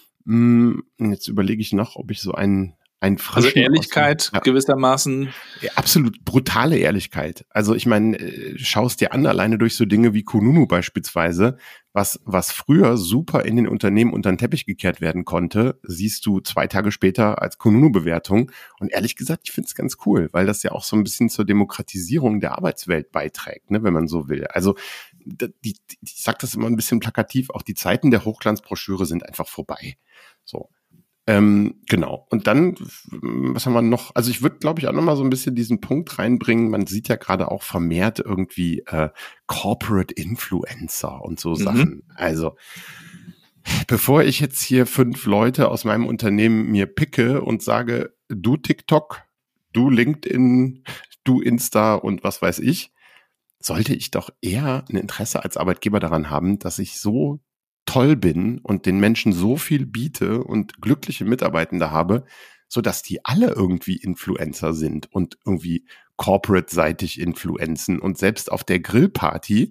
Jetzt überlege ich noch, ob ich so einen, einen frischen... Also Ehrlichkeit ja. gewissermaßen. Ja, absolut brutale Ehrlichkeit. Also ich meine, schaust dir an, alleine durch so Dinge wie Kununu beispielsweise, was, was früher super in den Unternehmen unter den Teppich gekehrt werden konnte, siehst du zwei Tage später als Kununu-Bewertung. Und ehrlich gesagt, ich finde es ganz cool, weil das ja auch so ein bisschen zur Demokratisierung der Arbeitswelt beiträgt, ne, wenn man so will. Also die, die, ich sage das immer ein bisschen plakativ, auch die Zeiten der Hochglanzbroschüre sind einfach vorbei. So. Ähm, genau. Und dann, was haben wir noch? Also ich würde, glaube ich, auch noch mal so ein bisschen diesen Punkt reinbringen. Man sieht ja gerade auch vermehrt irgendwie äh, Corporate Influencer und so mhm. Sachen. Also bevor ich jetzt hier fünf Leute aus meinem Unternehmen mir picke und sage, du TikTok, du LinkedIn, du Insta und was weiß ich, sollte ich doch eher ein Interesse als Arbeitgeber daran haben, dass ich so toll bin und den Menschen so viel biete und glückliche Mitarbeitende habe, sodass die alle irgendwie Influencer sind und irgendwie corporate-seitig influenzen und selbst auf der Grillparty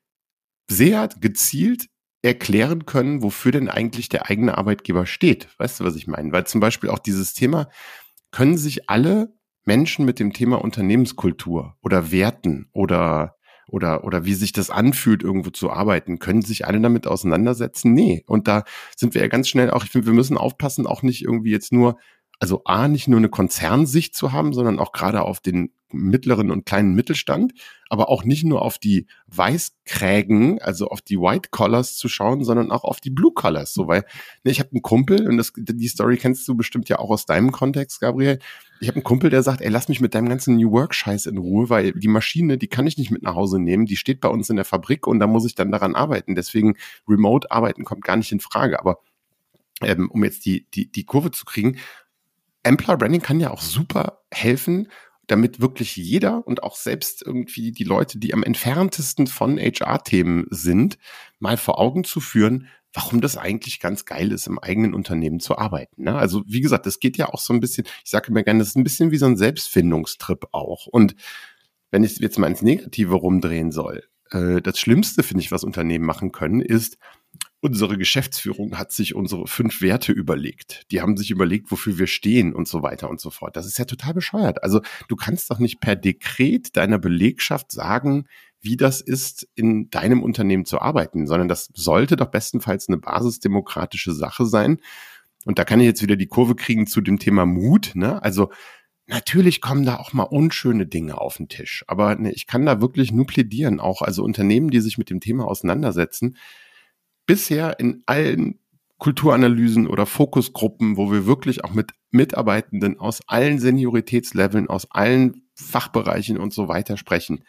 sehr gezielt erklären können, wofür denn eigentlich der eigene Arbeitgeber steht. Weißt du, was ich meine? Weil zum Beispiel auch dieses Thema, können sich alle Menschen mit dem Thema Unternehmenskultur oder Werten oder oder oder wie sich das anfühlt, irgendwo zu arbeiten, können sich alle damit auseinandersetzen? Nee. Und da sind wir ja ganz schnell auch, ich finde, wir müssen aufpassen, auch nicht irgendwie jetzt nur, also A, nicht nur eine Konzernsicht zu haben, sondern auch gerade auf den mittleren und kleinen Mittelstand, aber auch nicht nur auf die Weißkrägen, also auf die White Collars zu schauen, sondern auch auf die Blue Collars. So, weil, ne, ich habe einen Kumpel, und das, die Story kennst du bestimmt ja auch aus deinem Kontext, Gabriel. Ich habe einen Kumpel, der sagt, ey, lass mich mit deinem ganzen New Work-Scheiß in Ruhe, weil die Maschine, die kann ich nicht mit nach Hause nehmen, die steht bei uns in der Fabrik und da muss ich dann daran arbeiten. Deswegen Remote-Arbeiten kommt gar nicht in Frage. Aber ähm, um jetzt die, die, die Kurve zu kriegen, Employer Branding kann ja auch super helfen, damit wirklich jeder und auch selbst irgendwie die Leute, die am entferntesten von H R-Themen sind, mal vor Augen zu führen, warum das eigentlich ganz geil ist, im eigenen Unternehmen zu arbeiten. Ne? Also wie gesagt, das geht ja auch so ein bisschen, ich sage immer gerne, das ist ein bisschen wie so ein Selbstfindungstrip auch. Und wenn ich jetzt mal ins Negative rumdrehen soll, äh, das Schlimmste, finde ich, was Unternehmen machen können, ist, unsere Geschäftsführung hat sich unsere fünf Werte überlegt. Die haben sich überlegt, wofür wir stehen und so weiter und so fort. Das ist ja total bescheuert. Also du kannst doch nicht per Dekret deiner Belegschaft sagen, wie das ist, in deinem Unternehmen zu arbeiten, sondern das sollte doch bestenfalls eine basisdemokratische Sache sein. Und da kann ich jetzt wieder die Kurve kriegen zu dem Thema Mut. Ne? Also natürlich kommen da auch mal unschöne Dinge auf den Tisch. Aber ne, ich kann da wirklich nur plädieren, auch also Unternehmen, die sich mit dem Thema auseinandersetzen, bisher in allen Kulturanalysen oder Fokusgruppen, wo wir wirklich auch mit Mitarbeitenden aus allen Senioritätsleveln, aus allen Fachbereichen und so weiter sprechen,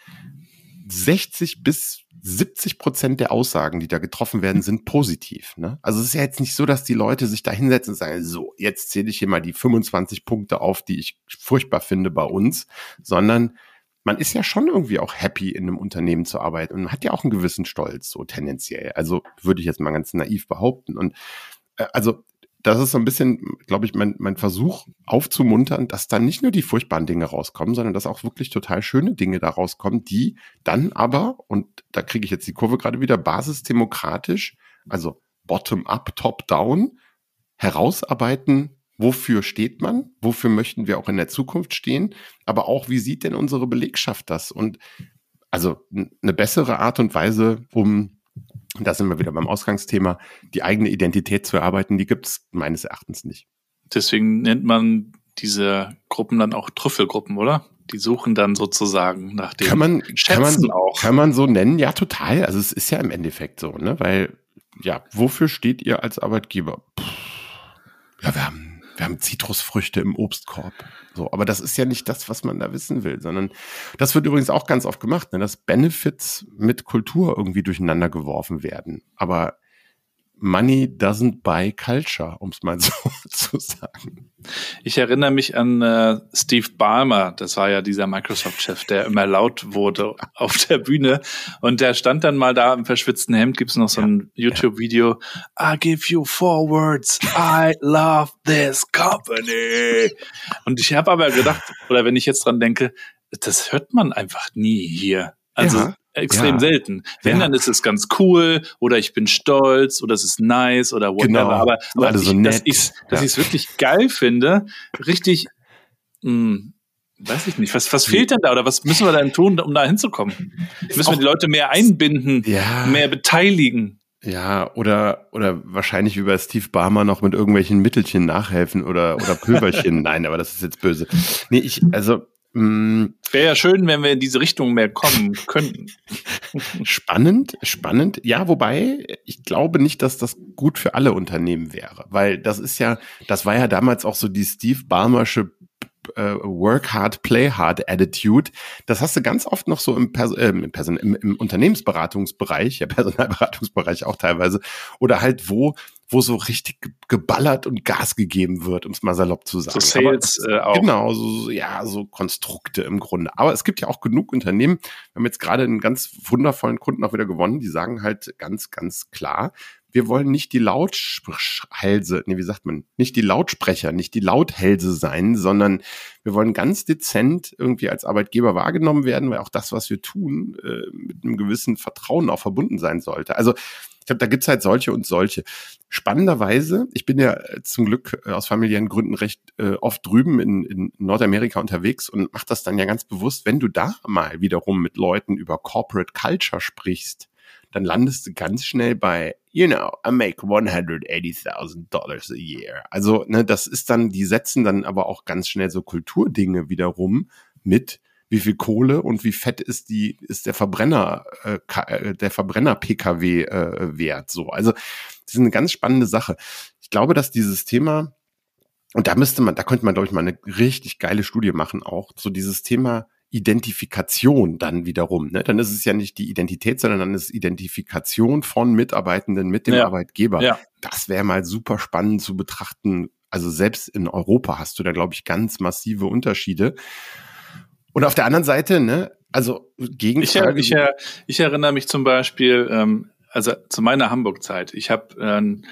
sechzig bis siebzig Prozent der Aussagen, die da getroffen werden, sind positiv. Ne? Also es ist ja jetzt nicht so, dass die Leute sich da hinsetzen und sagen, so, jetzt zähle ich hier mal die fünfundzwanzig Punkte auf, die ich furchtbar finde bei uns, sondern man ist ja schon irgendwie auch happy, in einem Unternehmen zu arbeiten und man hat ja auch einen gewissen Stolz, so tendenziell. Also würde ich jetzt mal ganz naiv behaupten. Und äh, also das ist so ein bisschen, glaube ich, mein, mein Versuch aufzumuntern, dass da nicht nur die furchtbaren Dinge rauskommen, sondern dass auch wirklich total schöne Dinge da rauskommen, die dann aber, und da kriege ich jetzt die Kurve gerade wieder, basisdemokratisch, also bottom-up, top-down, herausarbeiten, wofür steht man? Wofür möchten wir auch in der Zukunft stehen? Aber auch, wie sieht denn unsere Belegschaft das? Und also eine bessere Art und Weise, um, da sind wir wieder beim Ausgangsthema, die eigene Identität zu erarbeiten, die gibt es meines Erachtens nicht. Deswegen nennt man diese Gruppen dann auch Trüffelgruppen, oder? Die suchen dann sozusagen nach dem kann man, Schätzen kann man so, auch. Kann man so nennen? Ja, total. Also es ist ja im Endeffekt so, ne? Weil, ja, wofür steht ihr als Arbeitgeber? Puh. Ja, wir haben Wir haben Zitrusfrüchte im Obstkorb. So, aber das ist ja nicht das, was man da wissen will, sondern das wird übrigens auch ganz oft gemacht, ne, dass Benefits mit Kultur irgendwie durcheinander geworfen werden. Aber Money doesn't buy culture, um es mal so zu sagen. Ich erinnere mich an äh, Steve Ballmer, das war ja dieser Microsoft-Chef, der immer laut wurde auf der Bühne und der stand dann mal da im verschwitzten Hemd, gibt's noch so ein ja, YouTube-Video, ja. I give you four words, I love this company. Und ich habe aber gedacht, oder wenn ich jetzt dran denke, das hört man einfach nie hier. Also ja. Extrem ja. selten. Wenn, ja. dann ist es ganz cool oder ich bin stolz oder es ist nice oder whatever. Genau. Aber, aber also ich, so dass ich dass ja. ich es wirklich geil finde, richtig, mh, weiß ich nicht, was, was fehlt denn da oder was müssen wir denn tun, um da hinzukommen? Müssen wir die Leute mehr einbinden, ja. mehr beteiligen? Ja, oder oder wahrscheinlich wie bei Steve Ballmer noch mit irgendwelchen Mittelchen nachhelfen oder oder Pülverchen. Nein, aber das ist jetzt böse. Nee, ich, also Mh, Wäre ja schön, wenn wir in diese Richtung mehr kommen könnten. Spannend, spannend. Ja, wobei ich glaube nicht, dass das gut für alle Unternehmen wäre, weil das ist ja, das war ja damals auch so die Steve Ballmersche äh, Work Hard, Play Hard Attitude. Das hast du ganz oft noch so im, Pers- äh, im, Person- im, im Unternehmensberatungsbereich, ja Personalberatungsbereich auch teilweise, oder halt wo wo so richtig ge- geballert und Gas gegeben wird, um es mal salopp zu sagen. So Sales Aber, äh, auch. Genau, so, ja, so Konstrukte im Grunde. Aber es gibt ja auch genug Unternehmen, wir haben jetzt gerade einen ganz wundervollen Kunden auch wieder gewonnen, die sagen halt ganz, ganz klar, wir wollen nicht die Lauthälse, nee, wie sagt man, nicht die Lautsprecher, nicht die Lauthälse sein, sondern wir wollen ganz dezent irgendwie als Arbeitgeber wahrgenommen werden, weil auch das, was wir tun, äh, mit einem gewissen Vertrauen auch verbunden sein sollte. Also ich glaube, da gibt's halt solche und solche. Spannenderweise, ich bin ja zum Glück äh, aus familiären Gründen recht äh, oft drüben in, in Nordamerika unterwegs und mache das dann ja ganz bewusst, wenn du da mal wiederum mit Leuten über Corporate Culture sprichst, dann landest du ganz schnell bei, you know, I make one hundred eighty thousand dollars a year. Also, ne, das ist dann, die setzen dann aber auch ganz schnell so Kulturdinge wiederum mit, wie viel Kohle und wie fett ist die, ist der Verbrenner, äh, der Verbrenner-P K W äh, wert, so. Also, das ist eine ganz spannende Sache. Ich glaube, dass dieses Thema, und da müsste man, da könnte man, glaube ich, mal eine richtig geile Studie machen auch, so dieses Thema Identifikation dann wiederum, ne? Dann ist es ja nicht die Identität, sondern dann ist Identifikation von Mitarbeitenden mit dem Ja. Arbeitgeber. Ja. Das wäre mal super spannend zu betrachten. Also selbst in Europa hast du da, glaube ich, ganz massive Unterschiede. Und auf der anderen Seite, ne, also Gegenfrage. Ich, ich, ich erinnere mich zum Beispiel, ähm, also zu meiner Hamburg-Zeit. Ich habe ähm,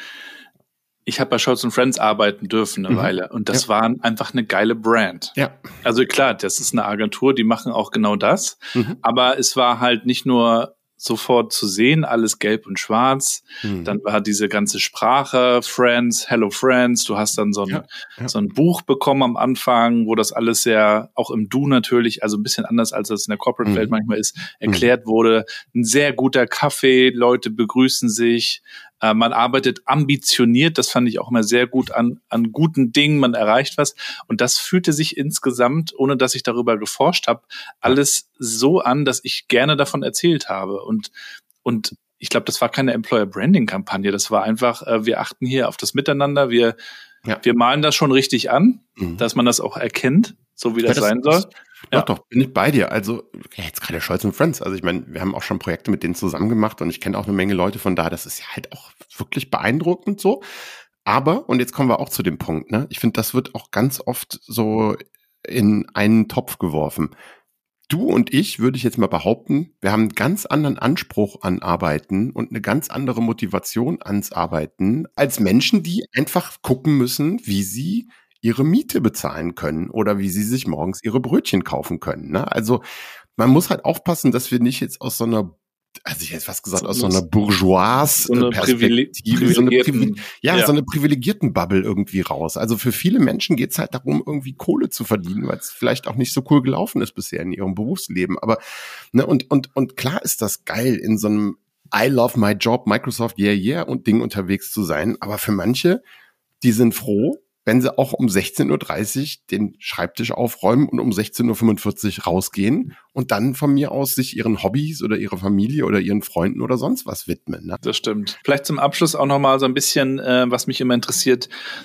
Ich habe bei Scholz und Friends arbeiten dürfen eine mhm. Weile und das ja. war einfach eine geile Brand. Ja. Also klar, das ist eine Agentur, die machen auch genau das, mhm. aber es war halt nicht nur sofort zu sehen, alles gelb und schwarz. Mhm. Dann war diese ganze Sprache, Friends, Hello Friends. Du hast dann so ein, ja. Ja. so ein Buch bekommen am Anfang, wo das alles sehr, auch im Du natürlich, also ein bisschen anders, als das in der Corporate-Welt mhm. manchmal ist, erklärt mhm. wurde. Ein sehr guter Kaffee, Leute begrüßen sich. Äh, man arbeitet ambitioniert, das fand ich auch immer sehr gut an, an guten Dingen, man erreicht was. Und das fühlte sich insgesamt, ohne dass ich darüber geforscht habe, alles so an, dass ich gerne davon erzählt habe. Und, und ich glaube, das war keine Employer-Branding-Kampagne, das war einfach, äh, wir achten hier auf das Miteinander, wir, ja. wir malen das schon richtig an, mhm. dass man das auch erkennt, so wie das, ja, das sein soll. Ist, ja. Doch, doch, bin ich bei dir. Also ja, jetzt gerade Scholz und Friends. Also ich meine, wir haben auch schon Projekte mit denen zusammen gemacht und ich kenne auch eine Menge Leute von da. Das ist ja halt auch wirklich beeindruckend so. Aber, und jetzt kommen wir auch zu dem Punkt, ne? Ich finde, das wird auch ganz oft so in einen Topf geworfen. Du und ich, würde ich jetzt mal behaupten, wir haben einen ganz anderen Anspruch an Arbeiten und eine ganz andere Motivation ans Arbeiten als Menschen, die einfach gucken müssen, wie sie ihre Miete bezahlen können oder wie sie sich morgens ihre Brötchen kaufen können. Ne? Also man muss halt aufpassen, dass wir nicht jetzt aus so einer, also ich hätte fast gesagt, aus so einer bourgeoise so eine Perspektive, so eine Privile- ja, ja, so eine privilegierten Bubble irgendwie raus. Also für viele Menschen geht es halt darum, irgendwie Kohle zu verdienen, weil es vielleicht auch nicht so cool gelaufen ist bisher in ihrem Berufsleben. Aber ne, und und und klar ist das geil, in so einem I love my job, Microsoft, yeah, yeah und Ding unterwegs zu sein. Aber für manche, die sind froh, wenn sie auch um sechzehn Uhr dreißig den Schreibtisch aufräumen und um sechzehn Uhr fünfundvierzig rausgehen und dann von mir aus sich ihren Hobbys oder ihrer Familie oder ihren Freunden oder sonst was widmen. Ne? Das stimmt. Vielleicht zum Abschluss auch nochmal so ein bisschen, äh, was mich immer interessiert.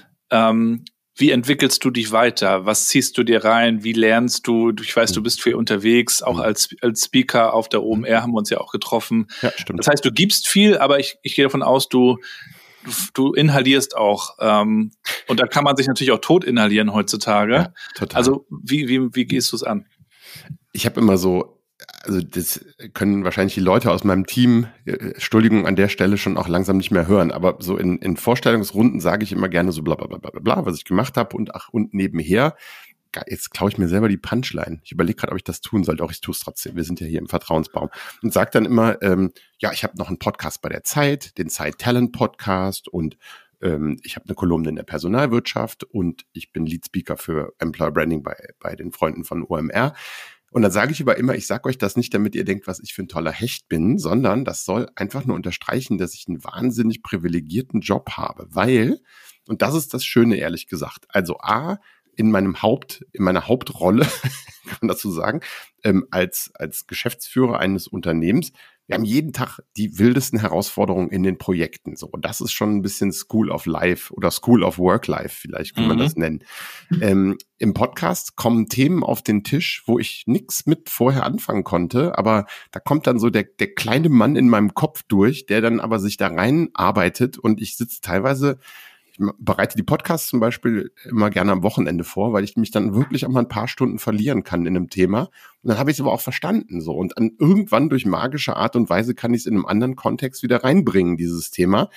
Ähm, wie entwickelst du dich weiter? Was ziehst du dir rein? Wie lernst du? Ich weiß, du bist viel unterwegs, auch als, als Speaker auf der O M R haben wir uns ja auch getroffen. Ja, stimmt. Das heißt, du gibst viel, aber ich, ich gehe davon aus, du Du, du inhalierst auch. Ähm, und da kann man sich natürlich auch tot inhalieren heutzutage. Ja, total. Also wie, wie, wie gehst du es an? Ich habe immer so, also das können wahrscheinlich die Leute aus meinem Team, Entschuldigung an der Stelle, schon auch langsam nicht mehr hören, aber so in, in Vorstellungsrunden sage ich immer gerne so bla bla bla bla bla, was ich gemacht habe und ach und nebenher. Jetzt klaue ich mir selber die Punchline. Ich überlege gerade, ob ich das tun sollte. Auch ich tue es trotzdem. Wir sind ja hier im Vertrauensbaum. Und sage dann immer, ähm, ja, ich habe noch einen Podcast bei der Zeit, den Zeit Talent Podcast und ähm, ich habe eine Kolumne in der Personalwirtschaft und ich bin Lead Speaker für Employer Branding bei, bei den Freunden von O M R. Und dann sage ich aber immer, ich sage euch das nicht, damit ihr denkt, was ich für ein toller Hecht bin, sondern das soll einfach nur unterstreichen, dass ich einen wahnsinnig privilegierten Job habe. Weil, und das ist das Schöne, ehrlich gesagt, also A, in meinem Haupt, in meiner Hauptrolle, kann man dazu sagen, ähm, als, als Geschäftsführer eines Unternehmens. Wir haben jeden Tag die wildesten Herausforderungen in den Projekten. So, und das ist schon ein bisschen School of Life oder School of Work Life, vielleicht kann man mhm. das nennen. Ähm, im Podcast kommen Themen auf den Tisch, wo ich nichts mit vorher anfangen konnte, aber da kommt dann so der, der kleine Mann in meinem Kopf durch, der dann aber sich da rein arbeitet, und ich sitze teilweise, ich bereite die Podcasts zum Beispiel immer gerne am Wochenende vor, weil ich mich dann wirklich auch mal ein paar Stunden verlieren kann in einem Thema. Und dann habe ich es aber auch verstanden so. Und an, irgendwann durch magische Art und Weise kann ich es in einem anderen Kontext wieder reinbringen, dieses Thema.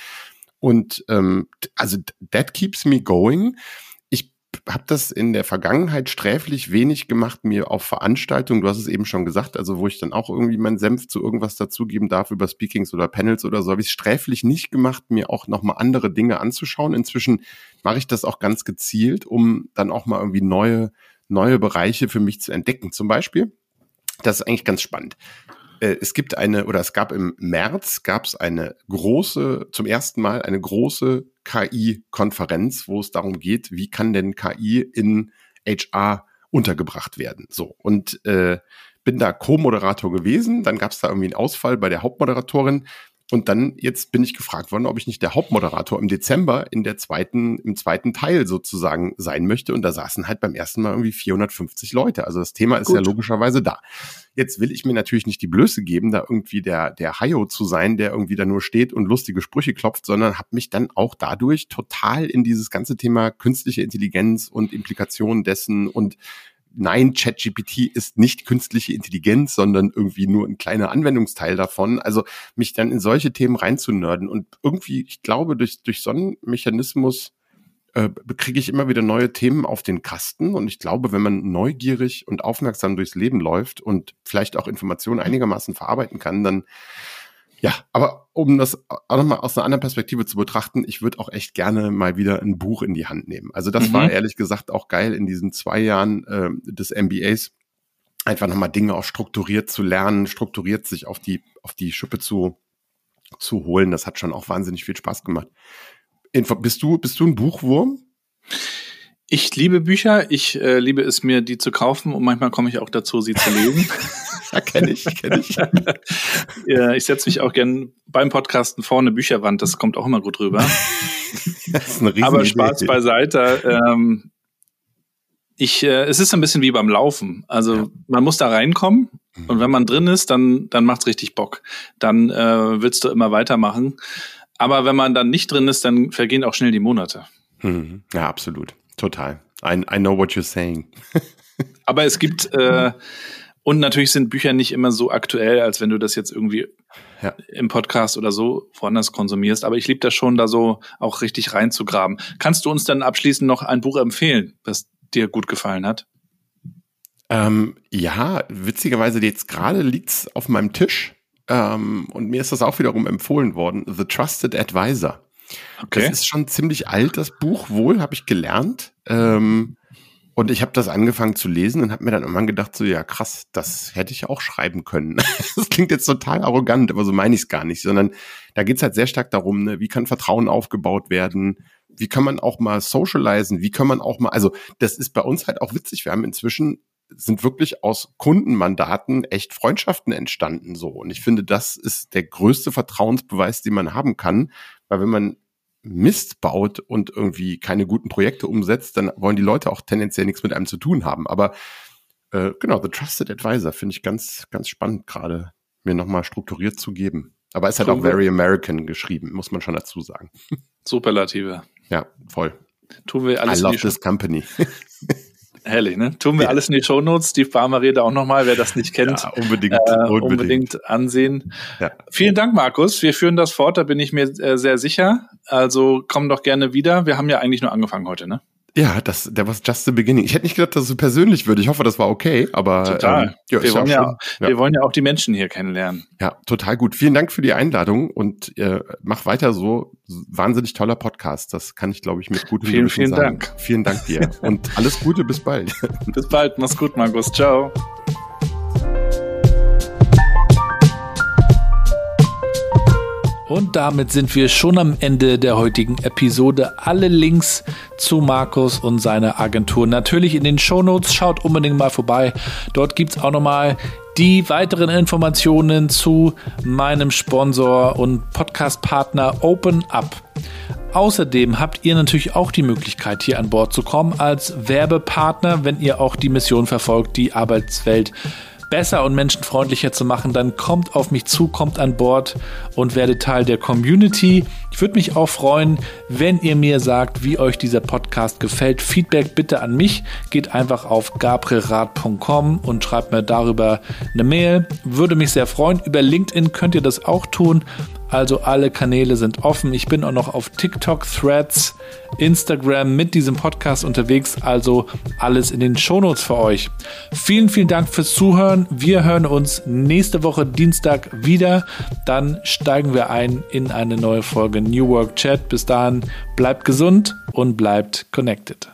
Und ähm, also that keeps me going. Ich habe das in der Vergangenheit sträflich wenig gemacht, mir auf Veranstaltungen, du hast es eben schon gesagt, also wo ich dann auch irgendwie meinen Senf zu irgendwas dazugeben darf über Speakings oder Panels oder so, habe ich es sträflich nicht gemacht, mir auch nochmal andere Dinge anzuschauen. Inzwischen mache ich das auch ganz gezielt, um dann auch mal irgendwie neue, neue Bereiche für mich zu entdecken. Zum Beispiel, das ist eigentlich ganz spannend. Es gibt eine, oder es gab im März, gab es eine große, zum ersten Mal eine große K I-Konferenz, wo es darum geht, wie kann denn K I in H R untergebracht werden. So, und äh, bin da Co-Moderator gewesen, dann gab es da irgendwie einen Ausfall bei der Hauptmoderatorin. Und dann, jetzt bin ich gefragt worden, ob ich nicht der Hauptmoderator im Dezember in der zweiten, im zweiten Teil sozusagen sein möchte. Und da saßen halt beim ersten Mal irgendwie vierhundertfünfzig Leute. Also das Thema ist Gut. ja logischerweise da. Jetzt will ich mir natürlich nicht die Blöße geben, da irgendwie der, der Hayo zu sein, der irgendwie da nur steht und lustige Sprüche klopft, sondern habe mich dann auch dadurch total in dieses ganze Thema künstliche Intelligenz und Implikationen dessen und nein, ChatGPT ist nicht künstliche Intelligenz, sondern irgendwie nur ein kleiner Anwendungsteil davon. Also mich dann in solche Themen reinzunörden. Und irgendwie, ich glaube, durch, durch so einen Mechanismus äh, kriege ich immer wieder neue Themen auf den Kasten. Und ich glaube, wenn man neugierig und aufmerksam durchs Leben läuft und vielleicht auch Informationen einigermaßen verarbeiten kann, dann ja, aber um das auch nochmal aus einer anderen Perspektive zu betrachten, ich würde auch echt gerne mal wieder ein Buch in die Hand nehmen. Also das mhm. war ehrlich gesagt auch geil in diesen zwei Jahren äh, des M B As, einfach nochmal Dinge auch strukturiert zu lernen, strukturiert sich auf die auf die Schippe zu zu holen. Das hat schon auch wahnsinnig viel Spaß gemacht. Info, bist du bist du ein Buchwurm? Ich liebe Bücher. Ich äh, liebe es mir, die zu kaufen, und manchmal komme ich auch dazu, sie zu lesen. Ja, kenne ich, kenne ich. Ja, ich setze mich auch gern beim Podcasten vor eine Bücherwand. Das kommt auch immer gut rüber. Das ist eine riesen Aber Spaß Idee. beiseite. Ähm, ich, äh, es ist ein bisschen wie beim Laufen. Also ja. man muss da reinkommen, mhm. und wenn man drin ist, dann dann macht's richtig Bock. Dann äh, willst du immer weitermachen. Aber wenn man dann nicht drin ist, dann vergehen auch schnell die Monate. Mhm. Ja, absolut. Total. I, I know what you're saying. Aber es gibt, äh, und natürlich sind Bücher nicht immer so aktuell, als wenn du das jetzt irgendwie ja. im Podcast oder so woanders konsumierst. Aber ich liebe das schon, da so auch richtig reinzugraben. Kannst du uns dann abschließend noch ein Buch empfehlen, das dir gut gefallen hat? Ähm, ja, witzigerweise jetzt gerade liegt's auf meinem Tisch. Ähm, und mir ist das auch wiederum empfohlen worden. The Trusted Advisor. Okay. Das ist schon ziemlich alt, das Buch, wohl, habe ich gelernt. Ähm, und ich habe das angefangen zu lesen und habe mir dann irgendwann gedacht, so ja krass, das hätte ich auch schreiben können. Das klingt jetzt total arrogant, aber so meine ich es gar nicht, sondern da geht es halt sehr stark darum, ne, wie kann Vertrauen aufgebaut werden, wie kann man auch mal socialisen, wie kann man auch mal, also das ist bei uns halt auch witzig, wir haben inzwischen, sind wirklich aus Kundenmandaten echt Freundschaften entstanden so. Und ich finde, das ist der größte Vertrauensbeweis, den man haben kann, weil wenn man Mist baut und irgendwie keine guten Projekte umsetzt, dann wollen die Leute auch tendenziell nichts mit einem zu tun haben. Aber äh, genau, The Trusted Advisor finde ich ganz, ganz spannend gerade, mir nochmal strukturiert zu geben. Aber es hat auch very American geschrieben, muss man schon dazu sagen. Superlative. Ja, voll. Tun wir alles I love this company. Herrlich, ne? Tun wir ja. alles in die Shownotes. Steve Ballmer Rede auch nochmal, wer das nicht kennt. Ja, unbedingt, äh, unbedingt. unbedingt ansehen. Ja. Vielen Dank, Markus. Wir führen das fort, da bin ich mir äh, sehr sicher. Also komm doch gerne wieder. Wir haben ja eigentlich nur angefangen heute, ne? Ja, das, der was just the beginning. Ich hätte nicht gedacht, dass es so persönlich wird. Ich hoffe, das war okay, aber total. Ähm, ja, wir, wollen ja, ja. wir wollen ja auch die Menschen hier kennenlernen. Ja, total gut. Vielen Dank für die Einladung und äh, mach weiter so. Wahnsinnig toller Podcast. Das kann ich, glaube ich, mit gutem Vielen, vielen sagen. Dank. Vielen Dank dir und alles Gute, bis bald. Bis bald, mach's gut, Markus. Ciao. Und damit sind wir schon am Ende der heutigen Episode. Alle Links zu Markus und seiner Agentur natürlich in den Shownotes. Schaut unbedingt mal vorbei. Dort gibt's auch nochmal die weiteren Informationen zu meinem Sponsor und Podcast-Partner Open Up. Außerdem habt ihr natürlich auch die Möglichkeit, hier an Bord zu kommen als Werbepartner, wenn ihr auch die Mission verfolgt, die Arbeitswelt besser und menschenfreundlicher zu machen, dann kommt auf mich zu, kommt an Bord und werdet Teil der Community. Ich würde mich auch freuen, wenn ihr mir sagt, wie euch dieser Podcast gefällt. Feedback bitte an mich. Geht einfach auf gabrielrath punkt com und schreibt mir darüber eine Mail. Würde mich sehr freuen. Über LinkedIn könnt ihr das auch tun. Also alle Kanäle sind offen. Ich bin auch noch auf TikTok, Threads, Instagram mit diesem Podcast unterwegs. Also alles in den Shownotes für euch. Vielen, vielen Dank fürs Zuhören. Wir hören uns nächste Woche Dienstag wieder. Dann steigen wir ein in eine neue Folge New Work Chat. Bis dahin bleibt gesund und bleibt connected.